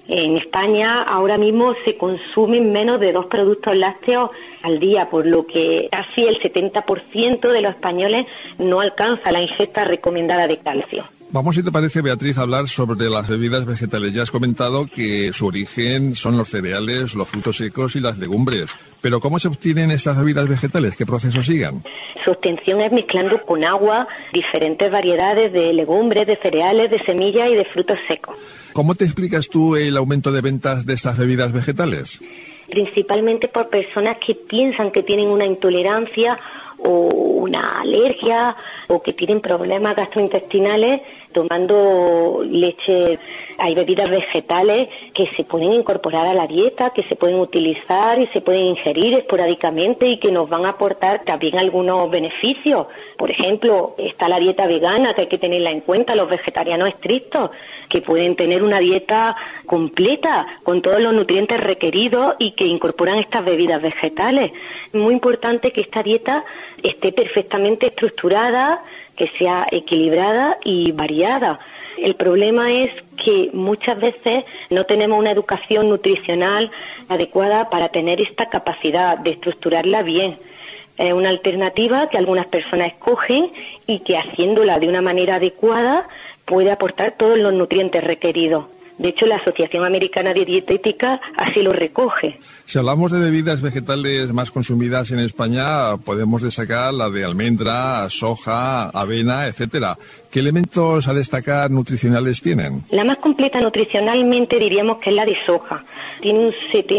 [SPEAKER 19] En España ahora mismo se consumen menos de 2 productos lácteos al día, por lo que casi el 70% de los españoles no alcanza la ingesta recomendada de calcio.
[SPEAKER 4] Vamos, si te parece, Beatriz, a hablar sobre las bebidas vegetales. Ya has comentado que su origen son los cereales, los frutos secos y las legumbres. Pero ¿cómo se obtienen estas bebidas vegetales? ¿Qué proceso sigan?
[SPEAKER 19] Su obtención es mezclando con agua diferentes variedades de legumbres, de cereales, de semillas y de frutos secos.
[SPEAKER 4] ¿Cómo te explicas tú el aumento de ventas de estas bebidas vegetales?
[SPEAKER 19] Principalmente por personas que piensan que tienen una intolerancia o una alergia o que tienen problemas gastrointestinales tomando leche. Hay bebidas vegetales que se pueden incorporar a la dieta, que se pueden utilizar y se pueden ingerir esporádicamente y que nos van a aportar también algunos beneficios. Por ejemplo, está la dieta vegana, que hay que tenerla en cuenta, los vegetarianos estrictos, que pueden tener una dieta completa con todos los nutrientes requeridos y que incorporan estas bebidas vegetales. Es muy importante que esta dieta esté perfectamente estructurada, que sea equilibrada y variada. El problema es que muchas veces no tenemos una educación nutricional adecuada para tener esta capacidad de estructurarla bien. Es una alternativa que algunas personas escogen y que haciéndola de una manera adecuada puede aportar todos los nutrientes requeridos. De hecho, la Asociación Americana de Dietética así lo recoge.
[SPEAKER 4] Si hablamos de bebidas vegetales más consumidas en España, podemos destacar la de almendra, soja, avena, etcétera. ¿Qué elementos a destacar nutricionales tienen?
[SPEAKER 19] La más completa nutricionalmente diríamos que es la de soja. Tiene un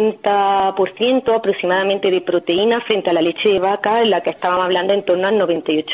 [SPEAKER 19] 70% aproximadamente de proteína frente a la leche de vaca, en la que estábamos hablando en torno al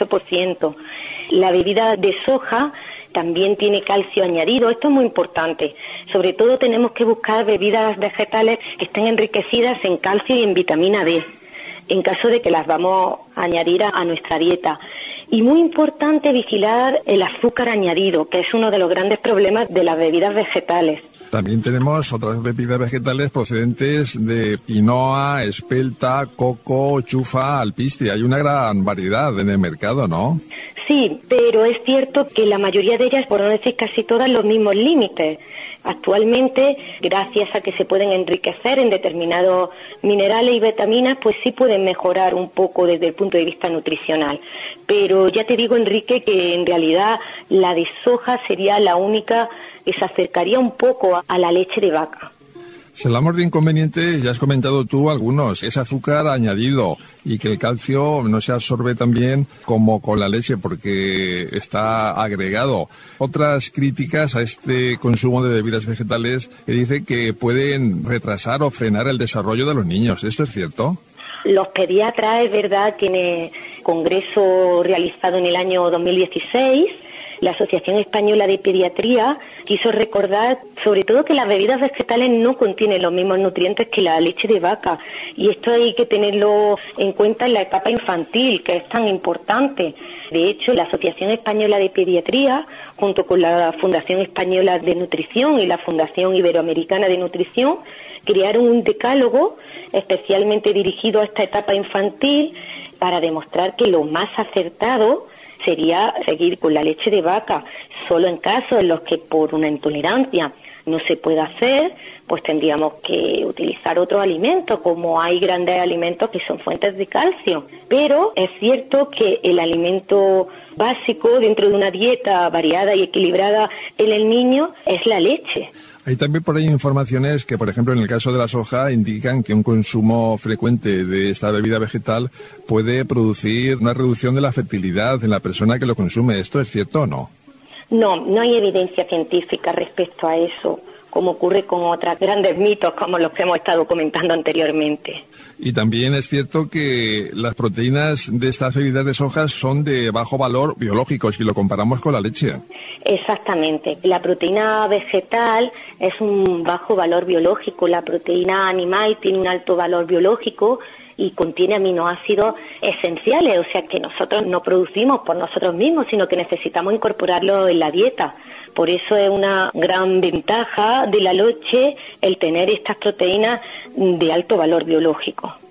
[SPEAKER 19] 98%. La bebida de soja también tiene calcio añadido. Esto es muy importante. Sobre todo tenemos que buscar bebidas vegetales que estén enriquecidas en calcio y en vitamina D, en caso de que las vamos a añadir a nuestra dieta. Y muy importante vigilar el azúcar añadido, que es uno de los grandes problemas de las bebidas vegetales.
[SPEAKER 4] También tenemos otras bebidas vegetales procedentes de quinoa, espelta, coco, chufa, alpiste. Hay una gran variedad en el mercado, ¿no?
[SPEAKER 19] Sí, pero es cierto que la mayoría de ellas, por no decir casi todas, los mismos límites. Actualmente, gracias a que se pueden enriquecer en determinados minerales y vitaminas, pues sí pueden mejorar un poco desde el punto de vista nutricional. Pero ya te digo, Enrique, que en realidad la de soja sería la única que se acercaría un poco a la leche de vaca.
[SPEAKER 4] Si hablamos de inconvenientes, ya has comentado tú algunos. Es azúcar añadido y que el calcio no se absorbe tan bien como con la leche porque está agregado. Otras críticas a este consumo de bebidas vegetales que dicen que pueden retrasar o frenar el desarrollo de los niños. ¿Esto es cierto?
[SPEAKER 19] Los pediatras, es verdad que en el congreso realizado en el año 2016, la Asociación Española de Pediatría quiso recordar sobre todo que las bebidas vegetales no contienen los mismos nutrientes que la leche de vaca, y esto hay que tenerlo en cuenta en la etapa infantil, que es tan importante. De hecho, la Asociación Española de Pediatría, junto con la Fundación Española de Nutrición y la Fundación Iberoamericana de Nutrición, crearon un decálogo especialmente dirigido a esta etapa infantil para demostrar que lo más acertado sería seguir con la leche de vaca. Solo en casos en los que por una intolerancia no se pueda hacer, pues tendríamos que utilizar otros alimentos, como hay grandes alimentos que son fuentes de calcio. Pero es cierto que el alimento básico dentro de una dieta variada y equilibrada en el niño es la leche.
[SPEAKER 4] Hay también por ahí informaciones que, por ejemplo, en el caso de la soja, indican que un consumo frecuente de esta bebida vegetal puede producir una reducción de la fertilidad en la persona que lo consume. ¿Esto es cierto o no?
[SPEAKER 19] No, no hay evidencia científica respecto a eso, como ocurre con otros grandes mitos como los que hemos estado comentando anteriormente.
[SPEAKER 4] Y también es cierto que las proteínas de estas bebidas de soja son de bajo valor biológico si lo comparamos con la leche.
[SPEAKER 19] Exactamente. La proteína vegetal es un bajo valor biológico. La proteína animal tiene un alto valor biológico y contiene aminoácidos esenciales, o sea que nosotros no producimos por nosotros mismos, sino que necesitamos incorporarlo en la dieta. Por eso es una gran ventaja de la leche el tener estas proteínas de alto valor biológico.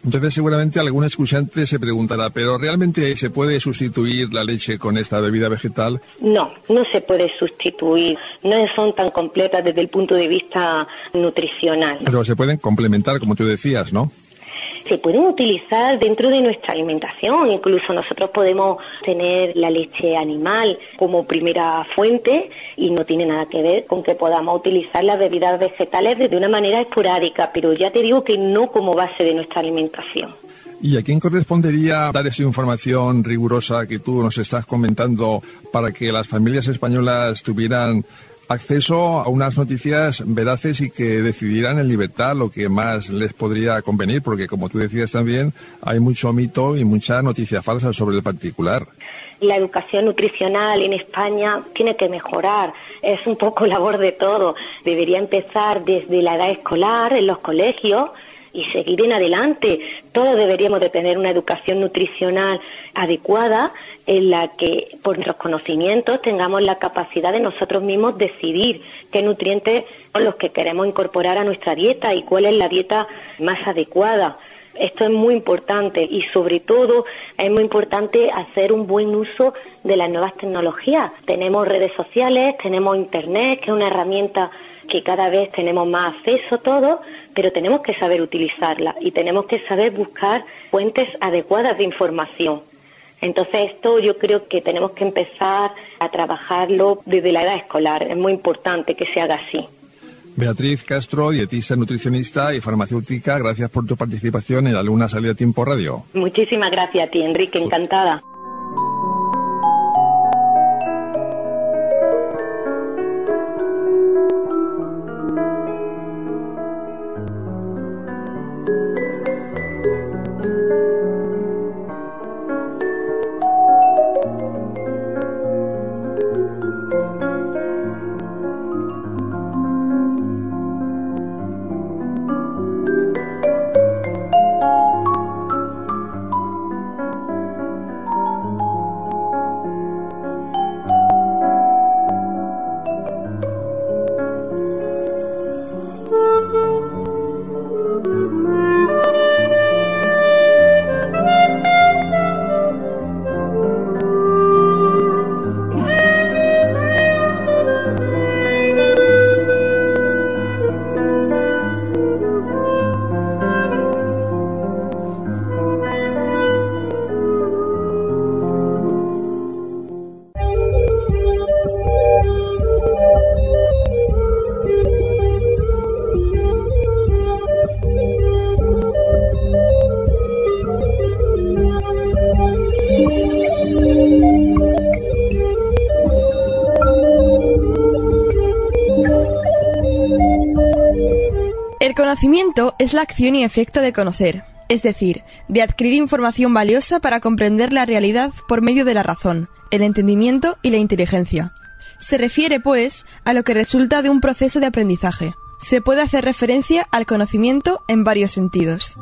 [SPEAKER 4] Entonces seguramente algún escuchante se preguntará, ¿pero realmente se puede sustituir la leche con esta bebida vegetal?
[SPEAKER 19] No, no se puede sustituir. No son tan completas desde el punto de vista nutricional.
[SPEAKER 4] Pero se pueden complementar, como tú decías, ¿no?
[SPEAKER 19] Se pueden utilizar dentro de nuestra alimentación. Incluso nosotros podemos tener la leche animal como primera fuente y no tiene nada que ver con que podamos utilizar las bebidas vegetales de una manera esporádica, pero ya te digo que no como base de nuestra alimentación.
[SPEAKER 4] ¿Y a quién correspondería dar esa información rigurosa que tú nos estás comentando para que las familias españolas tuvieran acceso a unas noticias veraces y que decidieran en libertad lo que más les podría convenir? Porque, como tú decías también, hay mucho mito y mucha noticia falsa sobre el particular.
[SPEAKER 19] La educación nutricional en España tiene que mejorar. Es un poco labor de todo. Debería empezar desde la edad escolar, en los colegios, y seguir en adelante. Todos deberíamos de tener una educación nutricional adecuada en la que, por nuestros conocimientos, tengamos la capacidad de nosotros mismos decidir qué nutrientes son los que queremos incorporar a nuestra dieta y cuál es la dieta más adecuada. Esto es muy importante y, sobre todo, es muy importante hacer un buen uso de las nuevas tecnologías. Tenemos redes sociales, tenemos Internet, que es una herramienta que cada vez tenemos más acceso todos, pero tenemos que saber utilizarla y tenemos que saber buscar fuentes adecuadas de información. Entonces esto yo creo que tenemos que empezar a trabajarlo desde la edad escolar. Es muy importante que se haga así.
[SPEAKER 4] Beatriz Castro, dietista, nutricionista y farmacéutica, gracias por tu participación en la Luna Sale a Tiempo Radio.
[SPEAKER 19] Muchísimas gracias a ti, Enrique, encantada.
[SPEAKER 1] El conocimiento es la acción y efecto de conocer, es decir, de adquirir información valiosa para comprender la realidad por medio de la razón, el entendimiento y la inteligencia. Se refiere, pues, a lo que resulta de un proceso de aprendizaje. Se puede hacer referencia al conocimiento en varios sentidos.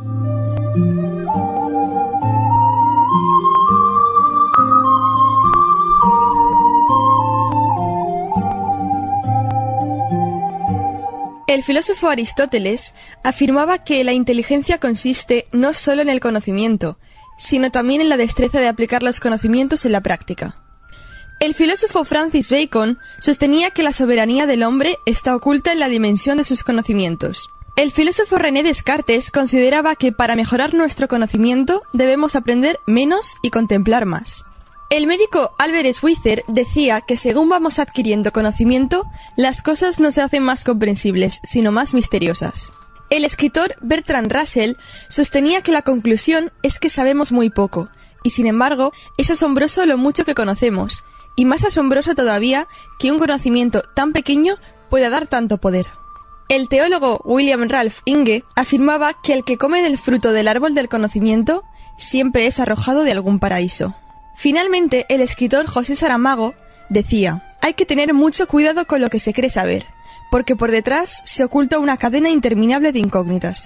[SPEAKER 1] El filósofo Aristóteles afirmaba que la inteligencia consiste no solo en el conocimiento, sino también en la destreza de aplicar los conocimientos en la práctica. El filósofo Francis Bacon sostenía que la soberanía del hombre está oculta en la dimensión de sus conocimientos. El filósofo René Descartes consideraba que para mejorar nuestro conocimiento debemos aprender menos y contemplar más. El médico Albert Schweitzer decía que según vamos adquiriendo conocimiento, las cosas no se hacen más comprensibles, sino más misteriosas. El escritor Bertrand Russell sostenía que la conclusión es que sabemos muy poco, y sin embargo, es asombroso lo mucho que conocemos, y más asombroso todavía que un conocimiento tan pequeño pueda dar tanto poder. El teólogo William Ralph Inge afirmaba que el que come del fruto del árbol del conocimiento siempre es arrojado de algún paraíso. Finalmente, el escritor José Saramago decía: hay que tener mucho cuidado con lo que se cree saber, porque por detrás se oculta una cadena interminable de incógnitas.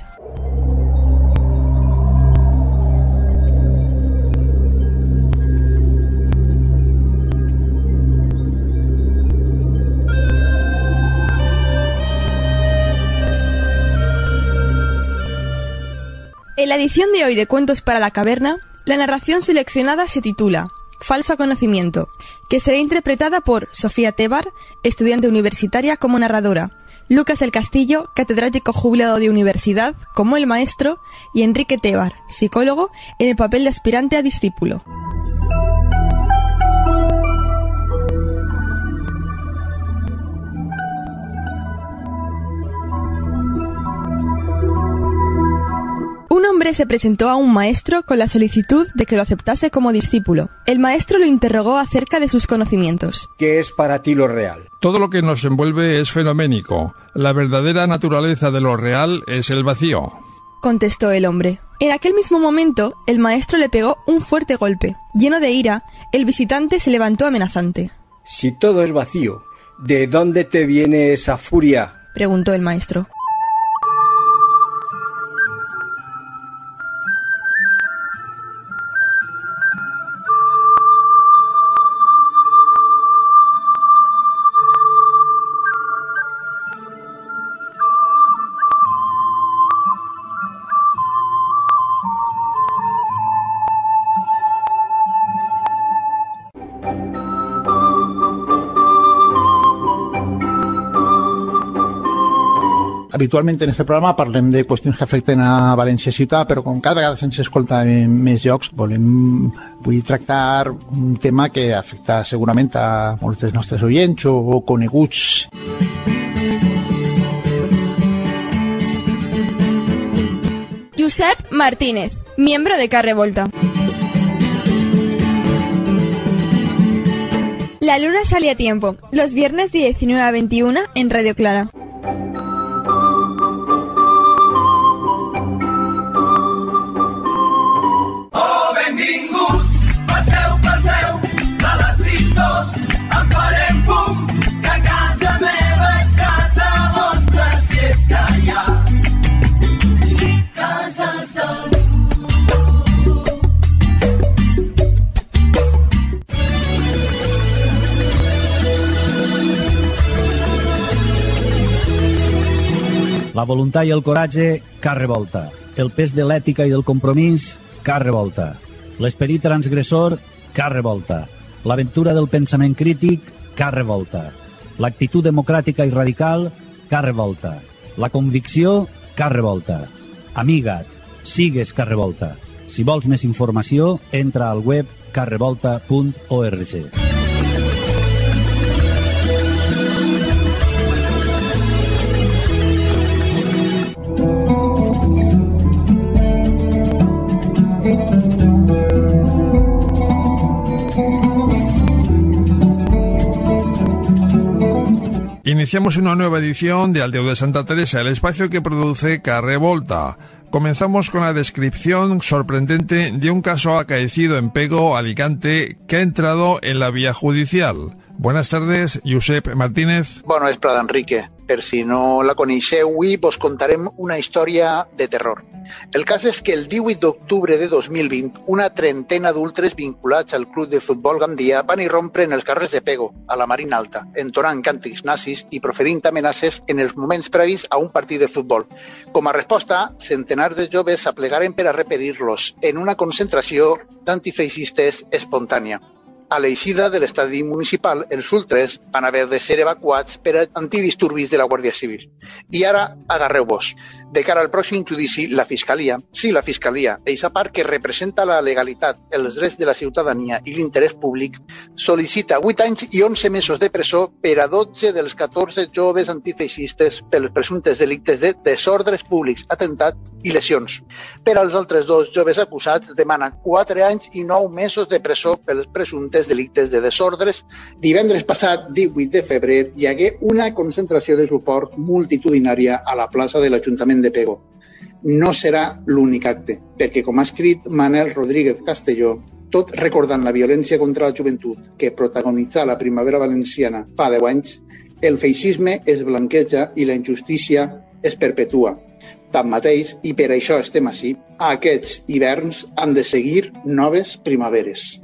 [SPEAKER 1] En la edición de hoy de Cuentos para la Caverna, la narración seleccionada se titula Falso conocimiento, que será interpretada por Sofía Tebar, estudiante universitaria, como narradora, Lucas del Castillo, catedrático jubilado de universidad, como el maestro, y Enrique Tebar, psicólogo, en el papel de aspirante a discípulo. Un hombre se presentó a un maestro con la solicitud de que lo aceptase como discípulo. El maestro lo interrogó acerca de sus conocimientos.
[SPEAKER 5] ¿Qué es para ti lo real?
[SPEAKER 4] Todo lo que nos envuelve es fenoménico. La verdadera naturaleza de lo real es el vacío,
[SPEAKER 1] contestó el hombre. En aquel mismo momento, el maestro le pegó un fuerte golpe. Lleno de ira, el visitante se levantó amenazante.
[SPEAKER 5] Si todo es vacío, ¿de dónde te viene esa furia?,
[SPEAKER 1] preguntó el maestro.
[SPEAKER 20] Habitualment en aquest programa parlem de qüestions que afecten a València ciutat, però com cada vegada se'ns escolta en més llocs, vull tractar un tema que afecta segurament a molts dels nostres oients o coneguts.
[SPEAKER 1] Josep Martínez, miembro de Carrevolta. La luna sale a tiempo, los viernes de 19 a 21 en Radio Clara.
[SPEAKER 21] La voluntat i el coratge, Carrevolta. El pes de l'ètica i del compromís, Carrevolta. L'esperit transgressor, Carrevolta. L'aventura del pensament crític, Carrevolta. L'actitud democràtica i radical, Carrevolta. La convicció, Carrevolta. Amiga't, sigues Carrevolta. Si vols més informació, entra al web carrevolta.org.
[SPEAKER 4] Iniciamos una nueva edición de Aldeo de Santa Teresa, el espacio que produce Carrevolta. Comenzamos con la descripción sorprendente de un caso acaecido en Pego, Alicante, que ha entrado en la vía judicial. Buenas tardes, Josep Martínez.
[SPEAKER 22] Bona vesprada, Enrique. Per si no la coneixeu, avui vos contarem una història de terror. El cas és que el 18 d'octubre de 2020, una trentena d'ultres vinculats al club de futbol Gandia van irrompre en els carrers de Pego, a la Marina Alta, entonant càntics nazis i proferint amenaces en els moments previs a un partit de futbol. Com a resposta, centenars de joves s'aplegaren per a reperir-los en una concentració d'antifeixistes espontània. A l'eixida de l'estadi municipal, els ultres van haver de ser evacuats per antidisturbis de la Guàrdia Civil. I ara, agarreu-vos. De cara al pròxim judici, la Fiscalia, eixa part que representa la legalitat, els drets de la ciutadania i l'interès públic, sol·licita 8 anys i 11 mesos de presó per a 12 dels 14 joves antifeixistes pels presumptes delictes de desordres públics, atemptat i lesions. Per als altres dos joves acusats demanen 4 anys i 9 mesos de presó pels presumptes delictes de desordres. Divendres passat, 18 de febrer, hi hagué una concentració de suport multitudinària a la plaça de l'Ajuntament de Pego. No serà l'únic acte, perquè, com ha escrit Manel Rodríguez Castelló, tot recordant la violència contra la joventut que protagonitzà la primavera valenciana fa 10 anys, el feixisme es blanqueja i la injustícia es perpetua. Tanmateix, i per això estem ací, aquests hiverns han de seguir noves primaveres.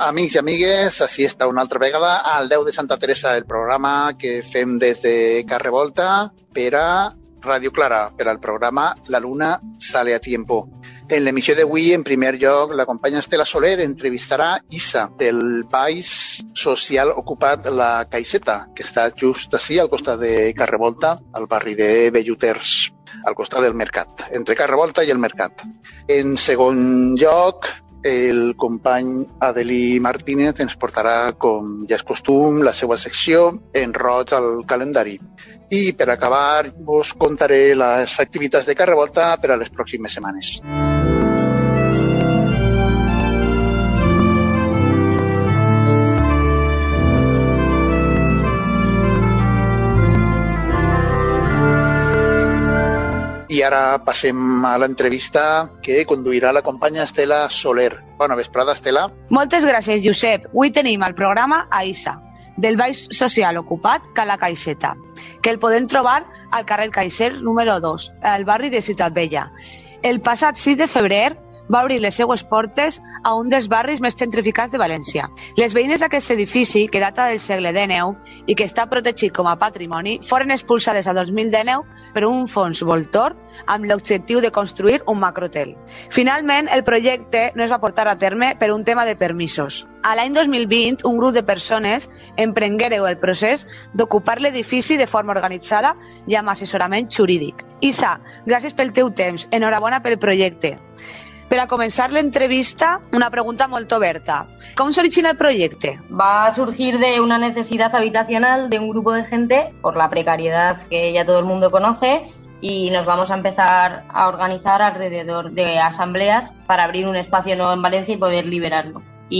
[SPEAKER 22] amics i amigues, així està una altra vegada al 10 de Santa Teresa, el programa que fem des de Carrevolta per a Ràdio Clara, per al programa La Luna sale a tiempo. En l'emissió d'avui, en primer lloc, la companya Estela Soler entrevistarà Isa, del Baix Social Ocupat La Caixeta, que està just així al costat de Carrevolta, al barri de Belluters, al costat del mercat, entre Carrevolta i el mercat. En segon lloc, el company Adelí Martínez ens portarà, com ja és costum, la seva secció en roig al calendari. I per acabar, us contaré les activitats de Carrevolta per a les pròximes setmanes. I ara passem a l'entrevista que conduirà la companya Estela Soler. Bona vesprada, Estela.
[SPEAKER 2] Moltes gràcies, Josep. Avui tenim al programa a Isa, del Baix Social Ocupat Cala Caixeta, que el podem trobar al carrer Caixer número 2, al barri de Ciutat Vella. El passat 6 de febrer va obrir les seues portes a un dels barris més gentrificats de València. Les veïnes d'aquest edifici, que data del segle XIX i que està protegit com a patrimoni, foren expulsades a 2019 per un fons voltor amb l'objectiu de construir un macrohotel. Finalment, el projecte no es va portar a terme per un tema de permisos. A l'any 2020, un grup de persones emprenguéreu el procés d'ocupar l'edifici de forma organitzada i amb assessorament jurídic. Isa, gràcies pel teu temps. Enhorabona pel projecte. Per a començar l'entrevista, una pregunta molt oberta. ¿Cómo se origina el proyecto?
[SPEAKER 3] Va a surgir de una necesidad habitacional de un grupo de gente por la precariedad que ya todo el mundo conoce y nos vamos a empezar a organizar alrededor de asambleas para abrir un espacio nuevo en Valencia y poder liberarlo.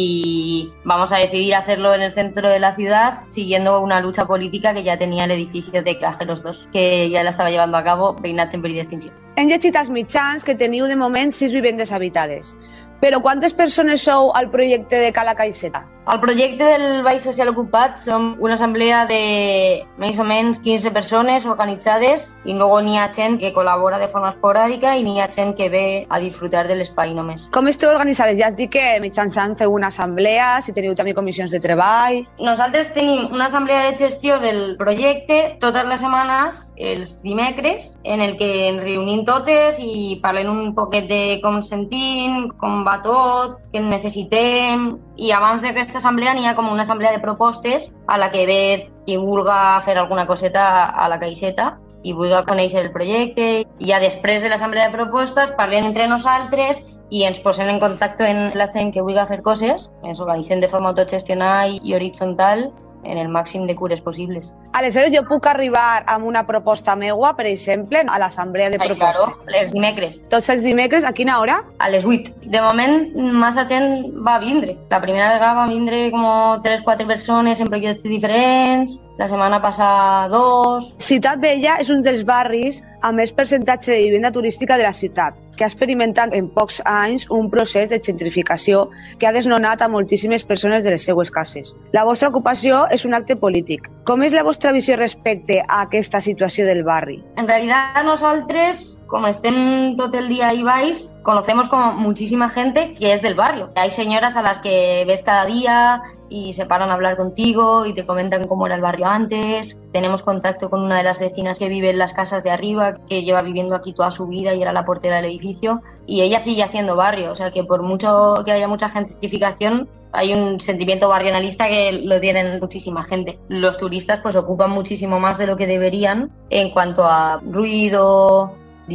[SPEAKER 3] Y vamos a decidir hacerlo en el centro de la ciudad siguiendo una lucha política que ya tenía el edificio de Cajeros 2, que ya la estaba llevando a cabo Veïnat en perill d'extinció.
[SPEAKER 2] Hem llegit als mitjans que teniu de moment 6 vivendes habitades. Però quantes persones sou al projecte de Cala Caixeta?
[SPEAKER 3] El projecte del Baix Social Ocupat som una assemblea de més o menys 15 persones organitzades i luego n'hi ha gent que col·labora de forma esporàdica i n'hi ha gent que ve a disfrutar de l'espai només.
[SPEAKER 2] Com esteu organitzades? Ja has dit que mitjançant feu una assemblea, si teniu també comissions de treball...
[SPEAKER 3] Nosaltres tenim una assemblea de gestió del projecte totes les setmanes, els dimecres, en el que ens reunim totes i parlem un poquet de com sentim, com va tot, què necessitem... I abans d'aquesta assemblea n'hi ha com una assemblea de propostes a la que ve qui vulga fer alguna coseta a la caixeta i vulga conèixer el projecte. I ja després de l'assemblea de propostes parlem entre nosaltres i ens posem en contacte amb la gent que vulga fer coses, ens organitzem de forma autogestionada i horitzontal en el màxim de cures possibles.
[SPEAKER 2] Aleshores, jo puc arribar amb una proposta meua, per exemple, a l'assemblea de propostes?
[SPEAKER 3] Claro, els dimecres.
[SPEAKER 2] Tots els dimecres, a quina hora?
[SPEAKER 3] A les 8. De moment, massa gent va vindre. La primera vegada va vindre com 3-4 persones en projectes diferents, la setmana passada 2...
[SPEAKER 2] Ciutat Vella és un dels barris amb més percentatge de vivenda turística de la ciutat, que ha experimentat en pocs anys un procés de gentrificació que ha desnonat a moltíssimes persones de les seues cases. La vostra ocupació és un acte polític. Com és la vostra visió respecte a aquesta situació del barri?
[SPEAKER 3] En realitat nosaltres, como estem tot el día ahí vais, conocemos como muchísima gente que es del barrio. Hay señoras a las que ves cada día y se paran a hablar contigo y te comentan cómo era el barrio antes. Tenemos contacto con una de las vecinas que vive en las casas de arriba, que lleva viviendo aquí toda su vida y era la portera del edificio. Y ella sigue haciendo barrio, o sea que por mucho que haya mucha gentrificación, hay un sentimiento barrialista que lo tienen muchísima gente. Los turistas pues ocupan muchísimo más de lo que deberían en cuanto a ruido,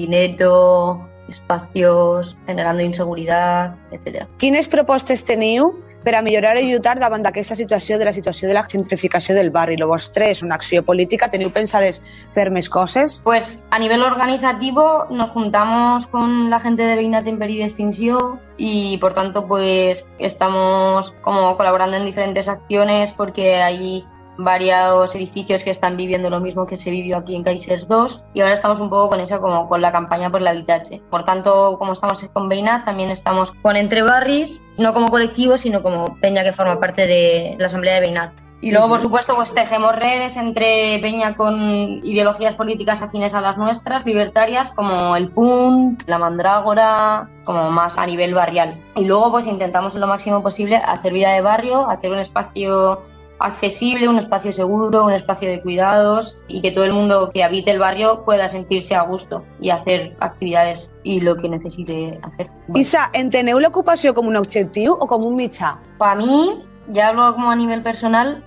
[SPEAKER 3] dinero, espacios, generando inseguridad, etc.
[SPEAKER 2] Quines propostes teniu per a millorar i lluitar davant d'aquesta situació de la gentrificació del barri? Lo vostre és una acció política, teniu pensades fer més coses?
[SPEAKER 3] Pues a nivel organizativo nos juntamos con la gente de Veïnat en perill d'extinció y por tanto pues estamos como colaborando en diferentes acciones porque hay varios edificios que están viviendo lo mismo que se vivió aquí en Caixers 2 y ahora estamos un poco con eso, como con la campaña por el habitatge. Por tanto, como estamos con Veïnat, también estamos con Entre Barris, no como colectivo, sino como peña que forma parte de la asamblea de Veïnat. Y luego, por supuesto, pues tejemos redes entre peña con ideologías políticas afines a las nuestras, libertarias, como el PUNT, la Mandrágora, como más a nivel barrial. Y luego pues intentamos en lo máximo posible hacer vida de barrio, hacer un espacio accesible, un espacio seguro, un espacio de cuidados y que todo el mundo que habite el barrio pueda sentirse a gusto y hacer actividades y lo que necesite hacer.
[SPEAKER 2] Isa, enteneu l'ocupació com un objectiu o com un mitjà?
[SPEAKER 3] Para mí, ya hablo como a nivel personal,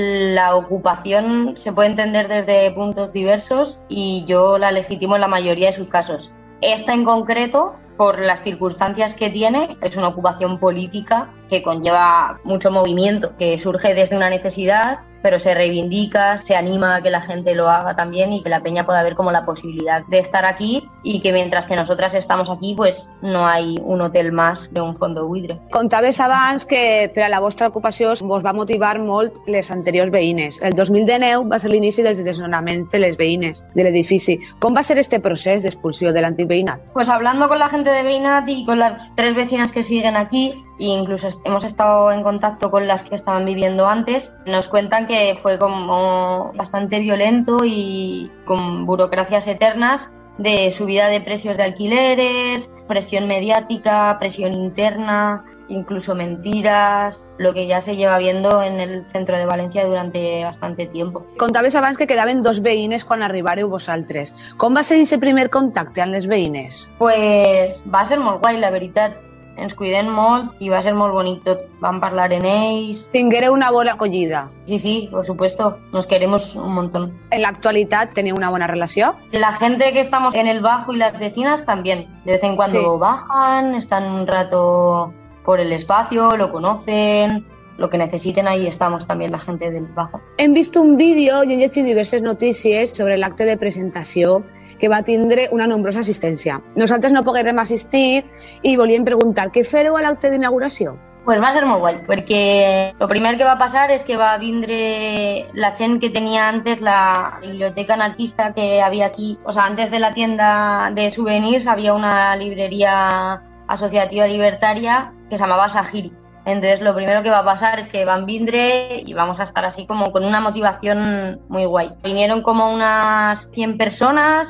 [SPEAKER 3] la ocupación se puede entender desde puntos diversos y yo la legitimo en la mayoría de sus casos. Esta en concreto, por las circunstancias que tiene, es una ocupación política que conlleva mucho movimiento, que surge desde una necesidad, pero se reivindica, se anima a que la gente lo haga también y que la peña pueda ver como la posibilidad de estar aquí y que mientras que nosotras estamos aquí, pues no hay un hotel más de un fondo buitre.
[SPEAKER 2] Contaves abans que per a la vostra ocupació vos va motivar molt les anteriors veïnes. El 2019 va ser l'inici dels desnonaments de les veïnes de l'edifici. Com va ser este procés d'expulsió de l'antic veïnat?
[SPEAKER 3] Pues hablando con la gente de Veïnat y con las 3 vecinas que siguen aquí, e incluso hemos estado en contacto con las que estaban viviendo antes, nos cuentan que fue como bastante violento y con burocracias eternas de subida de precios de alquileres, presión mediática, presión interna, incluso mentiras, lo que ya se lleva viendo en el centro de Valencia durante bastante tiempo.
[SPEAKER 2] Contaves abans que quedaven 2 veïnes quan arribareu vosaltres. Com va ser aquest primer contacte amb les veïnes?
[SPEAKER 3] Pues va ser molt guai, la veritat. Ens cuidem molt i va ser molt bonic tot. Vam parlar en ells.
[SPEAKER 2] Tinguéreu una bona acollida.
[SPEAKER 3] Sí, por supuesto. Nos queremos un montón.
[SPEAKER 2] En la actualidad teniu una buena relación.
[SPEAKER 3] La gente que estamos en el Bajo y las vecinas también. De vez en cuando bajan, están un rato por el espacio, lo conocen, lo que necesiten, ahí estamos también la gente del Bajo.
[SPEAKER 2] Hem vist un vídeo i hem llegit diverses notícies sobre l'acte de presentació que va tindre una nombrosa assistència. Nosaltres no poguérem assistir i volíem preguntar què fareu a l'acte d'inauguració?
[SPEAKER 3] Pues va ser molt guai, perquè lo primer que va passar és que va vindre la gent que tenia antes la biblioteca anarquista que havia aquí. O sea, antes de la tienda de souvenirs había una librería asociativa libertaria que se llamaba Sahiri. Entonces lo primero que va a pasar es que van vindre y vamos a estar así como con una motivación muy guay. Vinieron como unas 100 personas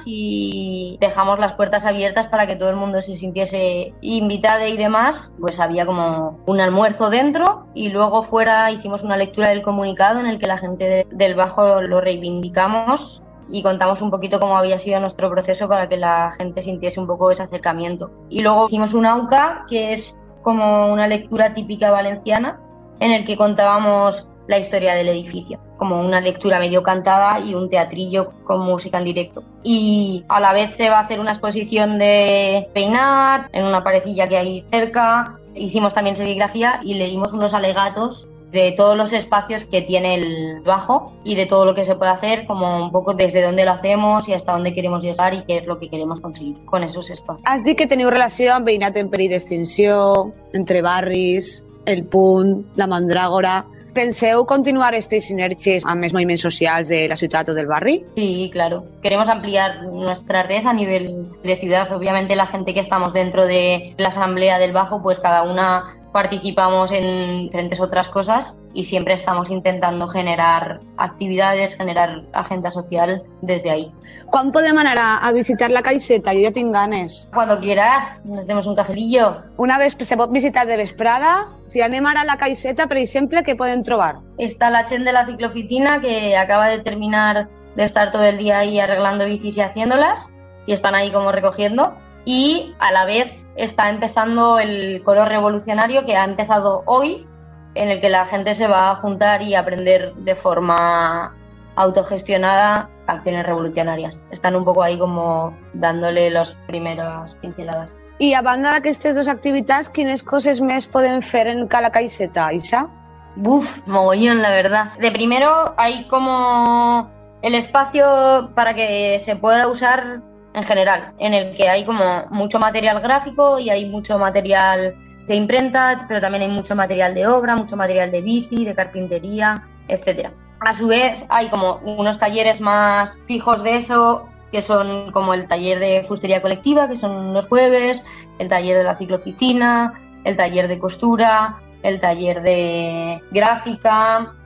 [SPEAKER 3] y dejamos las puertas abiertas para que todo el mundo se sintiese invitado y demás. Pues había como un almuerzo dentro y luego fuera hicimos una lectura del comunicado en el que la gente del Bajo lo reivindicamos y contamos un poquito cómo había sido nuestro proceso para que la gente sintiese un poco ese acercamiento. Y luego hicimos un AUCA, que es como una lectura típica valenciana en el que contábamos la historia del edificio, como una lectura medio cantada y un teatrillo con música en directo. Y a la vez se va a hacer una exposición de Veïnat en una parecilla que hay cerca. Hicimos también serigrafía y leímos unos alegatos de todos los espacios que tiene el Bajo y de todo lo que se puede hacer, como un poco desde dónde lo hacemos y hasta dónde queremos llegar y qué es lo que queremos conseguir con esos espacios.
[SPEAKER 2] Has dit que teniu relació amb veïnat en perill d'extinció, entre barris, el Punt, la Mandrágora. Penseu continuar aquestes sinergies amb els moviments socials de la ciutat o del barri?
[SPEAKER 3] Sí, claro. Queremos ampliar nuestra red a nivel de ciudad. Obviamente la gente que estamos dentro de la asamblea del Bajo, pues cada una participamos en diferentes otras cosas y siempre estamos intentando generar actividades, generar agenda social desde ahí.
[SPEAKER 2] ¿Cuándo podem anar a visitar la Caixeta? Jo ja tinc ganes.
[SPEAKER 3] Cuando quieras, nos demos un cafelillo.
[SPEAKER 2] Una vez se pot visitar de vesprada. Si anem ara a la Caixeta, per exemple, què podem trobar?
[SPEAKER 3] Está la gent de la ciclooficina que acaba de terminar de estar todo el día ahí arreglando bicis y haciéndolas y están ahí como recogiendo. Y a la vez está empezando el coro revolucionario que ha empezado hoy, en el que la gente se va a juntar y aprender de forma autogestionada canciones revolucionarias. Están un poco ahí como dándole las primeras pinceladas.
[SPEAKER 2] I a banda d'aquestes dues activitats, quines coses més podem fer en Cala Caixeta, Isa?
[SPEAKER 3] Mogollón, la verdad. De primero hay como el espacio para que se pueda usar en general, en el que hay como mucho material gráfico y hay mucho material de imprenta, pero también hay mucho material de obra, mucho material de bici, de carpintería, etc. A su vez hay como unos talleres más fijos de eso, que son como el taller de fustería colectiva, que son los jueves, el taller de la ciclooficina, el taller de costura, el taller de gráfica,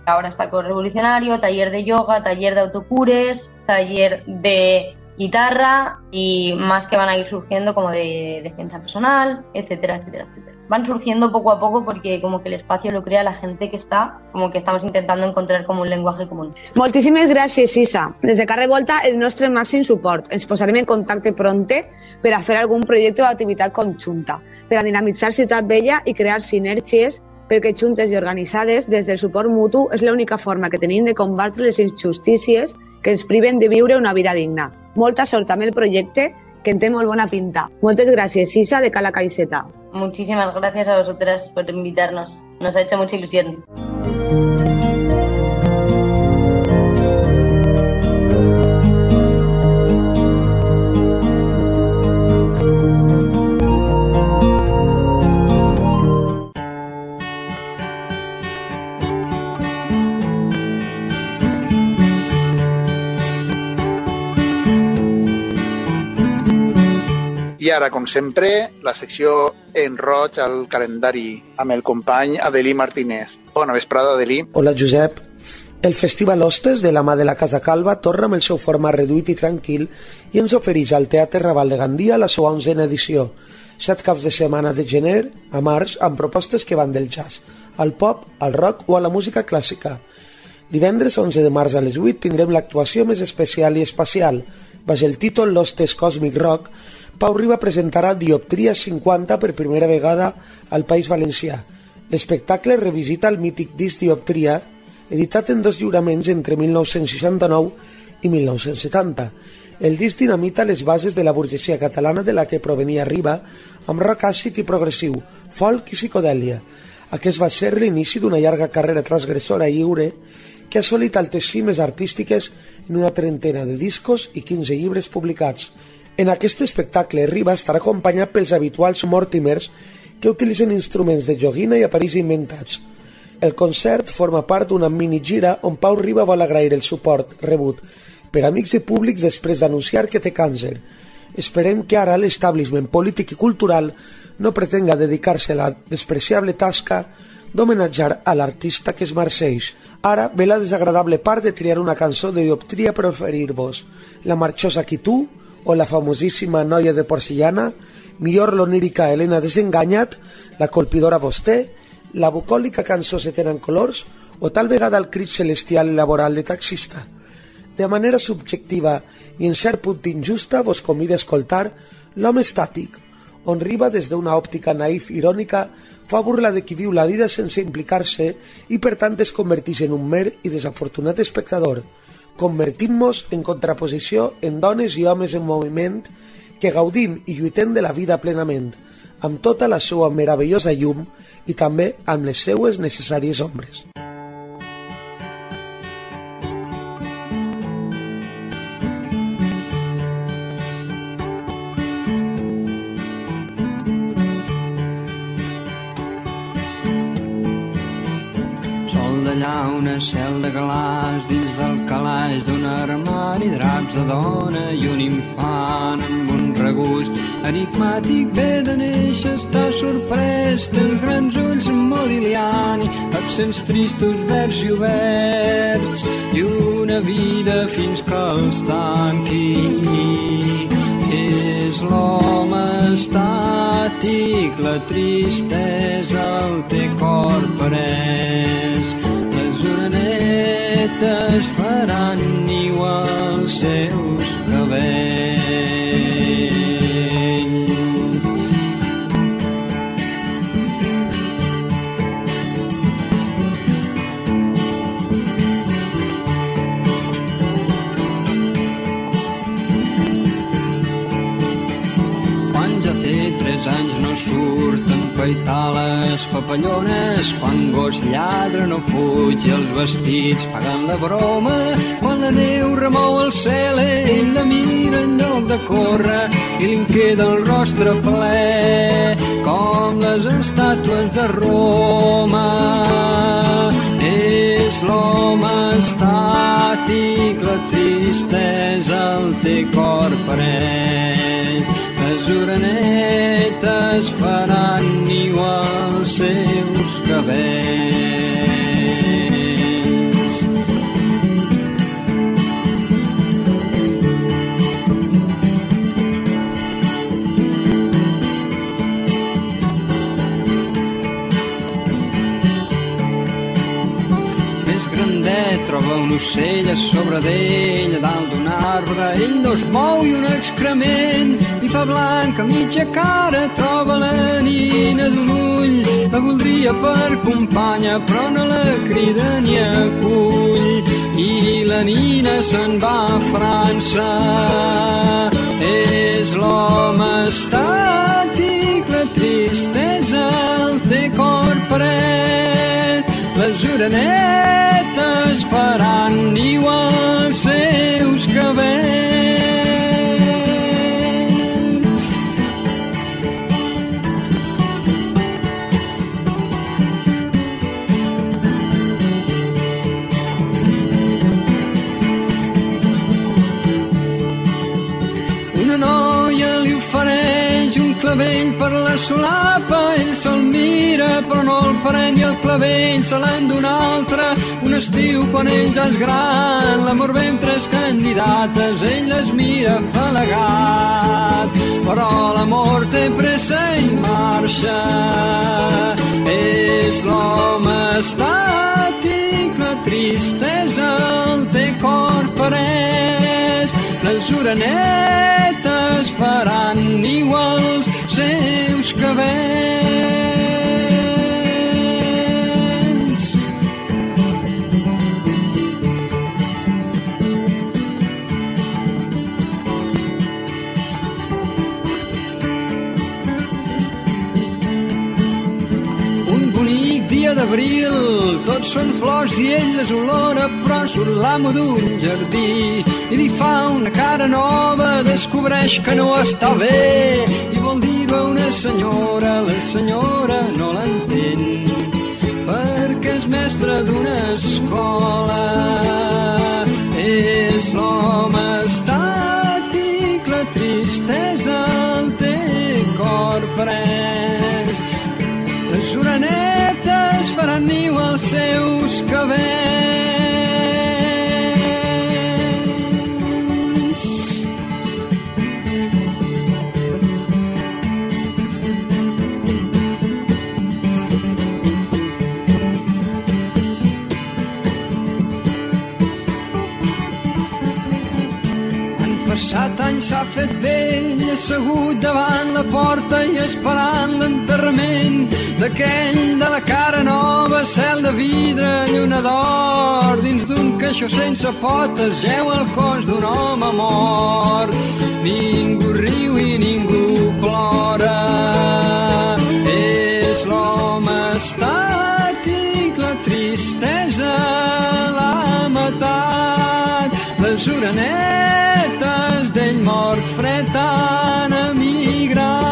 [SPEAKER 3] Ahora está el coro revolucionario, taller de yoga, taller de autocures, taller de guitarra y más que van a ir surgiendo como de defensa personal, etcétera, etcétera, etcétera. Van surgiendo poco a poco porque como que el espacio lo crea la gente que está, como que estamos intentando encontrar como un lenguaje común.
[SPEAKER 2] Moltíssimes gràcies, Isa. Des de Carrer Volta, el nostre màxim suport. Ens posarem en contacte pronte per a fer algun projecte o activitat conjunta, per a dinamitzar Ciutat Vella i crear sinergies, perquè juntes i organitzades, des del suport mutu, és l'única forma que tenim de combatre les injustícies que ens priven de viure una vida digna. Molta sort amb el projecte, que en té molt bona pinta. Moltes gràcies, Isa, de Cala Caixeta.
[SPEAKER 3] Muchísimas gracias a vosotras por invitarnos. Nos ha hecho mucha ilusión.
[SPEAKER 22] I ara, com sempre, la secció en roig al calendari amb el company Adelí Martínez. Bona vesprada, Adelí.
[SPEAKER 6] Hola, Josep. El Festival Hostes de la mà de la Casa Calva torna amb el seu format reduït i tranquil i ens ofereix al Teatre Raval de Gandia la seva 11a edició. 7 caps de setmana de gener a març amb propostes que van del jazz, al pop, al rock o a la música clàssica. Divendres 11 de març a les 8 tindrem l'actuació més especial i espacial. Baix el títol L'Hostes Cosmic Rock, Pau Riba presentarà Dioptria 50 per primera vegada al País Valencià. L'espectacle revisita el mític disc Dioptria, editat en 2 lliuraments entre 1969 i 1970. El disc dinamita les bases de la burgesia catalana de la que provenia Riba, amb rock àcid i progressiu, folk i psicodèlia. Aquest va ser l'inici d'una llarga carrera transgressora i lliure que ha assolit altes cimes artístiques en una 30 de discos i 15 llibres publicats. En aquest espectacle, Riba estarà acompanyat pels habituals Mortimers que utilitzen instruments de joguina i aparells inventats. El concert forma part d'una mini-gira on Pau Riba vol agrair el suport rebut per amics i públics després d'anunciar que té càncer. Esperem que ara l'establishment polític i cultural no pretenga dedicar-se a la despreciable tasca d'homenatjar a l'artista que es marceix. Ara ve la desagradable part de triar una cançó de Dioptria per oferir-vos. La marxosa Qui tu, o la famosíssima Noia de Porcellana, millor l'onírica Helena Desenganyat, la colpidora Vostè, la bucòlica cançó Se tenen colors, o tal vegada el crit celestial i laboral de Taxista. De manera subjectiva i en cert punt injusta vos convida a escoltar L'home estàtic, on Riba des d'una òptica naïf irònica fa burla de qui viu la vida sense implicar-se i per tant es converteix en un mer i desafortunat espectador. Convertim-nos en contraposició en dones i homes en moviment que gaudim i lluitem de la vida plenament, amb tota la seva meravellosa llum i també amb les seues necessàries ombres.
[SPEAKER 7] Una cel de glaç dins del calaix d'un armari, draps de dona i un infant amb un regust enigmàtic ve de néixer, està sorprès, té els grans ulls Modigliani, accents tristos, verds i oberts i una vida fins que els tanqui. És l'home estàtic, la tristesa el té cor pres. Les orenetes faran niu als seus cabells. Quan ja té 3 anys no surt a empaitar les papallones, quan gos lladra no fuig i els vestits pagant la broma, quan la neu remou el cel ell la mira en lloc de córrer i li queda el rostre ple com les estàtues de Roma. És l'home estàtic, la tristesa el té cor pres. Les orenetes faran niu als seus cabells. ocell a sobre d'ell, a dalt d'un arbre, ell no es mou i un excrement li fa blanc a mitja cara, troba la nina d'un ull, la voldria per companya, però no la crida ni acull, i la nina se'n va a França. És l'home estàtic, la tristesa el té cor pres, les orenetes faran niu als seus cabells. Una noia li ofereix un clavell per la solapa, ell se'l mira però no el pren i el clavell se l'han d'un altre. Un estiu quan ell ja és gran, l'amor ve amb 3 candidates, ell les mira afalagat, però l'amor té pressa i marxa. És l'home estàtic, la tristesa el té cor pres, les orenetes faran niu als seus cabells. Un bonic dia d'abril, tots són flors i ell les olora, però surt l'amo d'un jardí i li fa una cara nova, descobreix que no està bé i vol dir-ho a una senyora. La senyora no l'entén perquè és mestra d'una escola. És l'home estàtic, la tristesa el té cor pres, les orenetes faran niu als seus cabells. Passat any s'ha fet vell, assegut davant la porta i esperant l'enterrament d'aquell de la cara nova, cel de vidre, lluna d'or, dins d'un caixó sense potes jeu el cos d'un home mort. Ningú riu i ningú plora, és l'home estàtic, la tristesa l'ha matat, les orenetes d'ell mort fred han emigrat.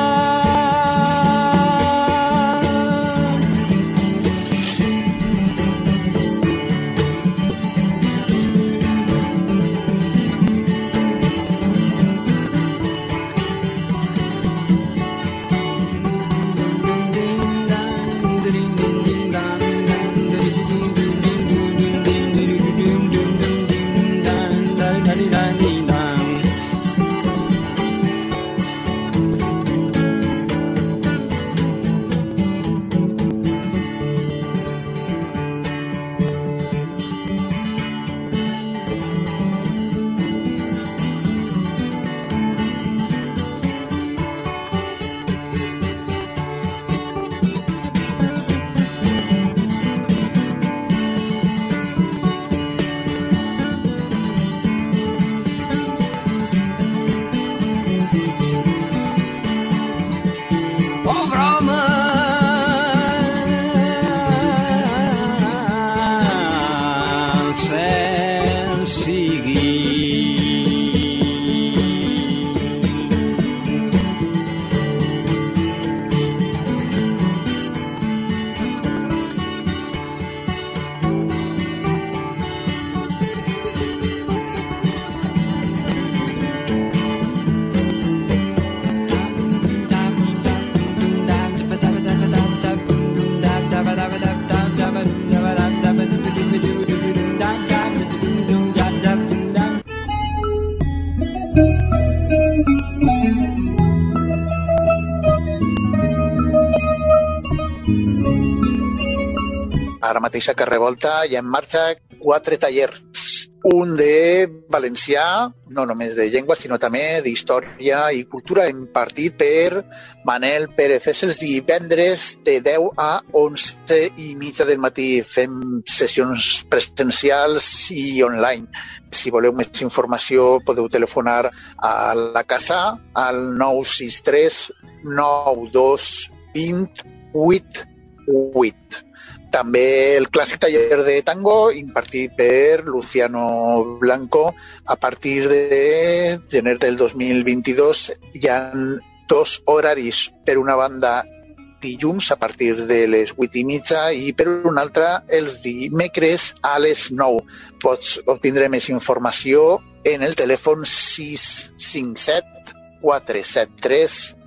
[SPEAKER 22] Ara mateix a Carrer Volta hi ha en marxa 4 tallers. un de valencià, no només de llengua, sinó també d'història i cultura, impartit per Manel Pérez. És els divendres de 10 a 11:30 del matí. Fem sessions presencials i online. Si voleu més informació podeu telefonar a la casa al 963 92 20 88. També el clàssic taller de tango impartit per Luciano Blanco. A partir de gener del 2022 hi ha 2 horaris. Per una banda, dilluns a partir de les 8:30 i per una altra els dimecres a les 9. Pots obtindre més informació en el telèfon 657 473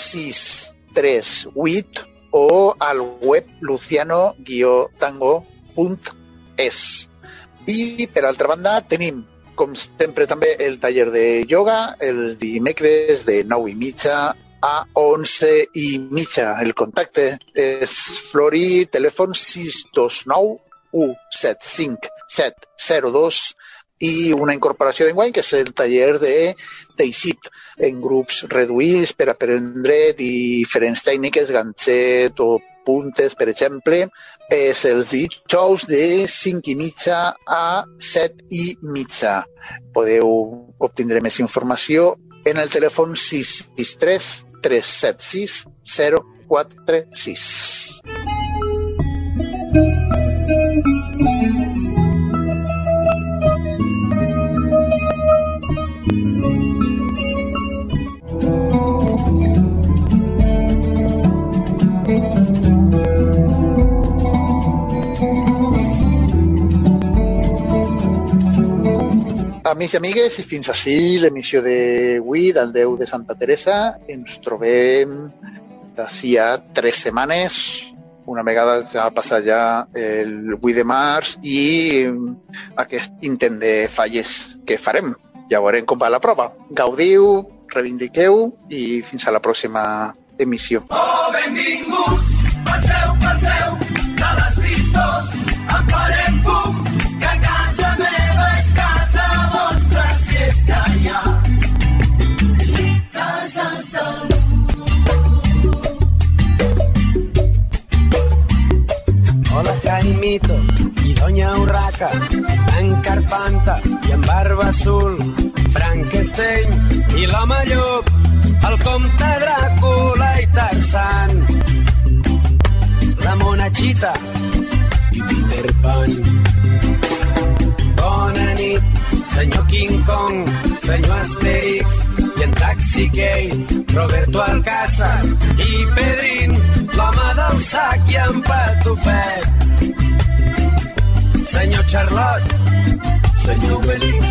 [SPEAKER 22] 638 o al web luciano-tango.es. I, per altra banda, tenim, com sempre, també el taller de ioga els dimecres de 9:30 a 11:30. El contacte és Flori, telèfon 629 175 702 i una incorporació d'enguany, que és el taller de teixit en grups reduïts per aprendre diferents tècniques, ganxet o puntes, per exemple. És els dijous de 5:30 a 7:30. Podeu obtindre més informació en el telèfon 663 376 046. Amics i amigues, i fins així l'emissió d'avui del Déu de Santa Teresa. Ens trobem d'ací a 3 setmanes. Una vegada ja ha passat ja el 8 de març i aquest intent de falles que farem. Ja veurem com va la prova. Gaudiu, reivindiqueu i fins a la pròxima emissió.
[SPEAKER 15] Oh, benvinguts, passeu, passeu, de les tristos, en farem fum, que casa meva és casa vostra, si és que hi ha cases d'algú.
[SPEAKER 8] Hola Jaimito i Doña Urraca, en Carpanta i en Barba Azul, Frankenstein i l'home llop, el comte Dràcula i Tarzan, la monachita i Peter Pan. Bona nit, senyor King Kong, senyor Asterix i en Taxi Gay, Roberto Alcázar i Pedrín, l'home del sac i en Patufet, senyor Charlotte, senyor Obelix.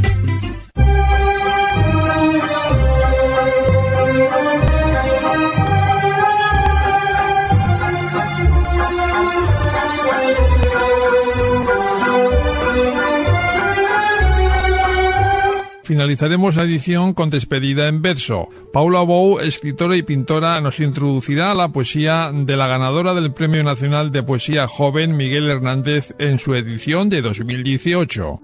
[SPEAKER 4] Finalizaremos la edición con despedida en verso. Paula Bou, escritora y pintora, nos introducirá a la poesía de la ganadora del Premio Nacional de Poesía Joven, Miguel Hernández, en su edición de 2018.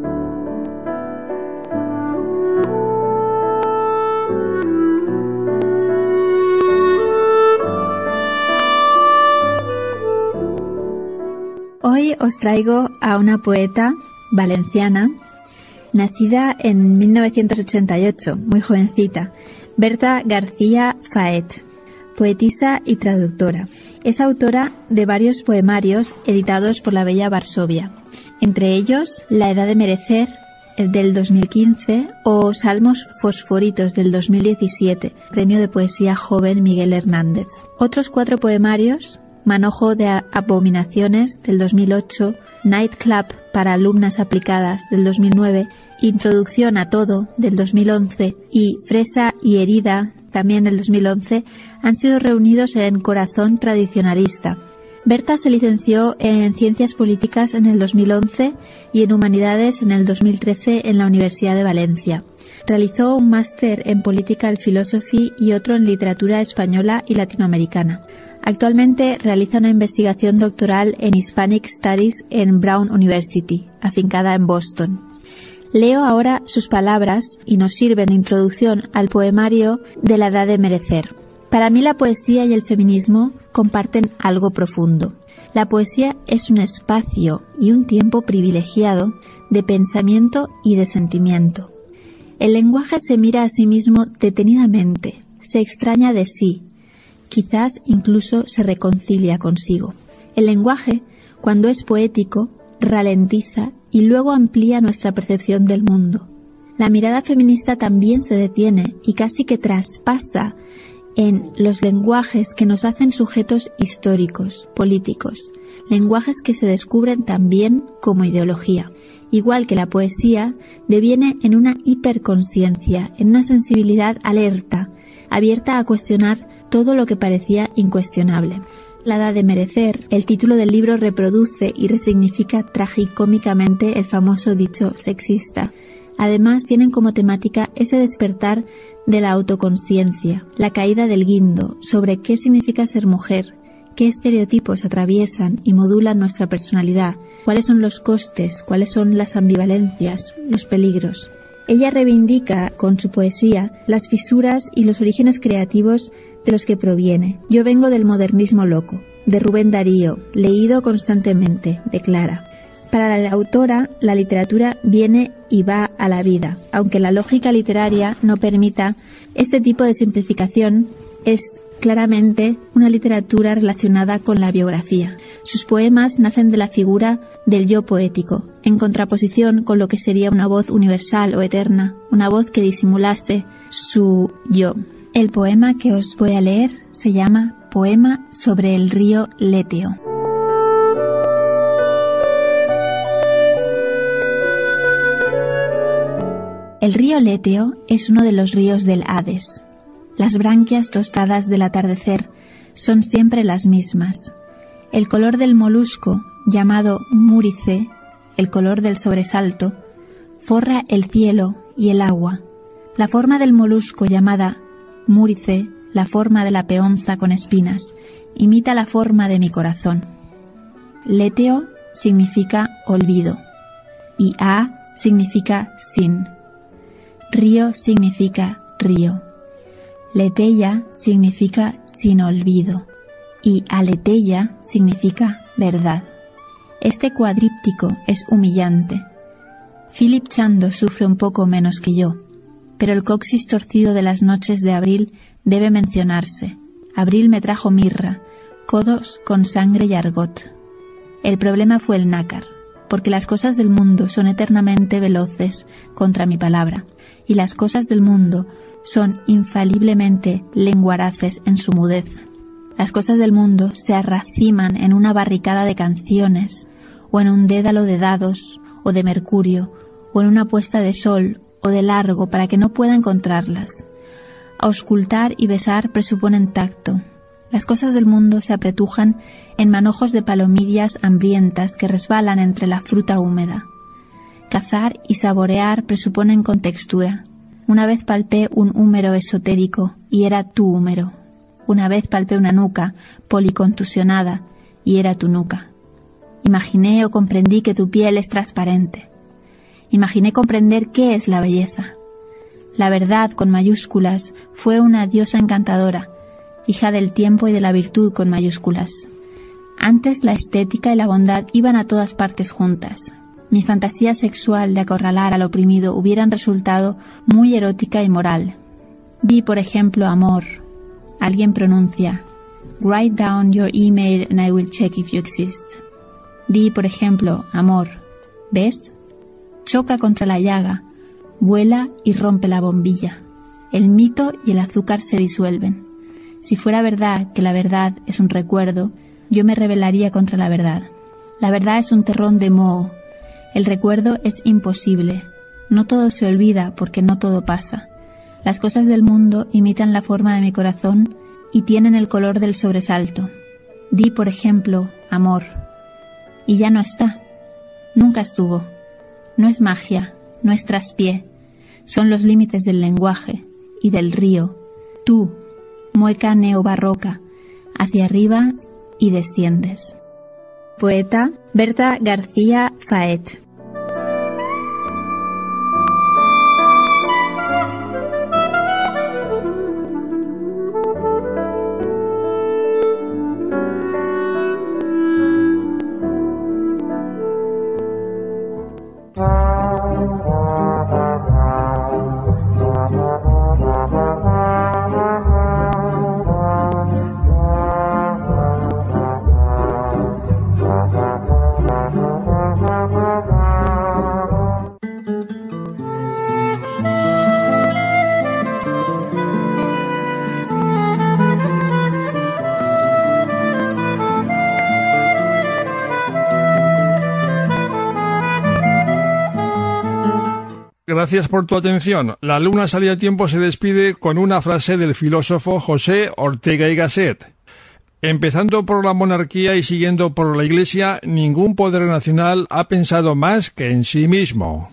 [SPEAKER 9] Hoy os traigo a una poeta valenciana, nacida en 1988, muy jovencita, Berta García Faet, poetisa y traductora. Es autora de varios poemarios editados por la Bella Varsovia, entre ellos La Edad de Merecer, del 2015, o Salmos Fosforitos, del 2017, Premio de Poesía Joven Miguel Hernández. Otros 4 poemarios: Manojo de Abominaciones, del 2008, Nightclub para alumnas aplicadas, del 2009, Introducción a todo, del 2011, y Fresa y Herida, también del 2011, han sido reunidos en Corazón Tradicionalista. Berta se licenció en Ciencias Políticas en el 2011 y en Humanidades en el 2013 en la Universidad de Valencia. Realizó un máster en Political Philosophy y otro en Literatura Española y Latinoamericana. Actualmente realiza una investigación doctoral en Hispanic Studies en Brown University, afincada en Boston. Leo ahora sus palabras y nos sirven de introducción al poemario de La Edad de Merecer. Para mí la poesía y el feminismo comparten algo profundo. La poesía es un espacio y un tiempo privilegiado de pensamiento y de sentimiento. El lenguaje se mira a sí mismo detenidamente, se extraña de sí, quizás incluso se reconcilia consigo. El lenguaje, cuando es poético, ralentiza y luego amplía nuestra percepción del mundo. La mirada feminista también se detiene y casi que traspasa en los lenguajes que nos hacen sujetos históricos, políticos, lenguajes que se descubren también como ideología. Igual que la poesía, deviene en una hiperconsciencia, en una sensibilidad alerta, abierta a cuestionar todo lo que parecía incuestionable. La Edad de Merecer, el título del libro, reproduce y resignifica tragicómicamente el famoso dicho sexista. Además, tienen como temática ese despertar de la autoconciencia, la caída del guindo sobre qué significa ser mujer, qué estereotipos atraviesan y modulan nuestra personalidad, cuáles son los costes, cuáles son las ambivalencias, los peligros. Ella reivindica con su poesía las fisuras y los orígenes creativos de los que proviene. Yo vengo del modernismo loco, de Rubén Darío, leído constantemente, declara. Para la autora, la literatura viene y va a la vida. Aunque la lógica literaria no permita este tipo de simplificación, es claramente una literatura relacionada con la biografía. Sus poemas nacen de la figura del yo poético, en contraposición con lo que sería una voz universal o eterna, una voz que disimulase su yo. El poema que os voy a leer se llama Poema sobre el río Leteo. El río Leteo es uno de los ríos del Hades. Las branquias tostadas del atardecer son siempre las mismas. El color del molusco, llamado múrice, el color del sobresalto, forra el cielo y el agua. La forma del molusco, llamada múrice, la forma de la peonza con espinas, imita la forma de mi corazón. Leteo significa olvido y a significa sin. Río significa río. Leteia significa sin olvido y aleteia significa verdad. Este cuadríptico es humillante. Philip Chando sufre un poco menos que yo, pero el coxis torcido de las noches de abril debe mencionarse. Abril me trajo mirra, codos con sangre y argot. El problema fue el nácar, porque las cosas del mundo son eternamente veloces contra mi palabra, y las cosas del mundo son infaliblemente lenguaraces en su mudez. Las cosas del mundo se arraciman en una barricada de canciones, o en un dédalo de dados, o de mercurio, o en una puesta de sol, o de largo para que no pueda encontrarlas. Auscultar y besar presuponen tacto. Las cosas del mundo se apretujan en manojos de palomillas hambrientas que resbalan entre la fruta húmeda. Cazar y saborear presuponen contextura. Una vez palpé un húmero esotérico y era tu húmero. Una vez palpé una nuca policontusionada y era tu nuca. Imaginé o comprendí que tu piel es transparente. Imaginé comprender qué es la belleza. La verdad con mayúsculas fue una diosa encantadora, hija del tiempo y de la virtud con mayúsculas. Antes la estética y la bondad iban a todas partes juntas. Mi fantasía sexual de acorralar al oprimido hubieran resultado muy erótica y moral. Di, por ejemplo, amor. Alguien pronuncia, write down your email and I will check if you exist. Di, por ejemplo, amor. ¿Ves? Choca contra la llaga, vuela y rompe la bombilla. El mito y el azúcar se disuelven. Si fuera verdad que la verdad es un recuerdo, yo me rebelaría contra la verdad. La verdad es un terrón de moho. El recuerdo es imposible. No todo se olvida porque no todo pasa. Las cosas del mundo imitan la forma de mi corazón y tienen el color del sobresalto. Di, por ejemplo, amor. Y ya no está. Nunca estuvo. No es magia, no es traspié. Son los límites del lenguaje y del río. Tú, mueca neobarroca, hacia arriba y desciendes. Poeta Berta García Faet.
[SPEAKER 4] Gracias por tu atención. La Luna Sale a Tiempo se despide con una frase del filósofo José Ortega y Gasset. Empezando por la monarquía y siguiendo por la Iglesia, ningún poder nacional ha pensado más que en sí mismo.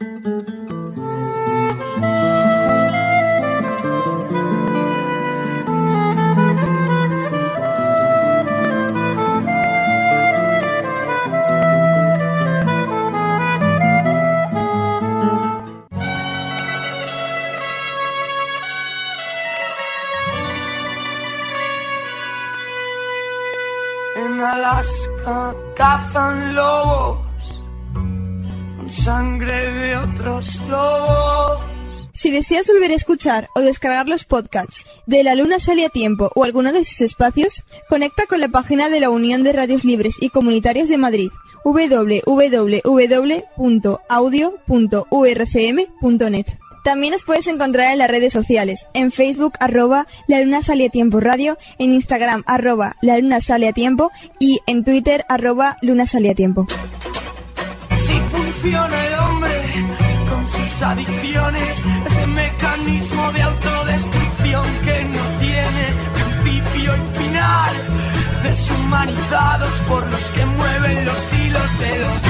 [SPEAKER 16] En Alaska cazan lobos con sangre de otros lobos.
[SPEAKER 1] Si deseas volver a escuchar o descargar los podcasts de La Luna Sale a Tiempo o alguno de sus espacios, conecta con la página de la Unión de Radios Libres y Comunitarias de Madrid, www.audio.urcm.net. También nos puedes encontrar en las redes sociales, en Facebook @La Luna Sale a Tiempo Radio, en Instagram @La Luna Sale a Tiempo y en Twitter @Luna Sale a Tiempo.
[SPEAKER 16] Si funciona el hombre con sus adicciones, ese mecanismo de autodestrucción que no tiene principio y final, deshumanizados por los que mueven los hilos de los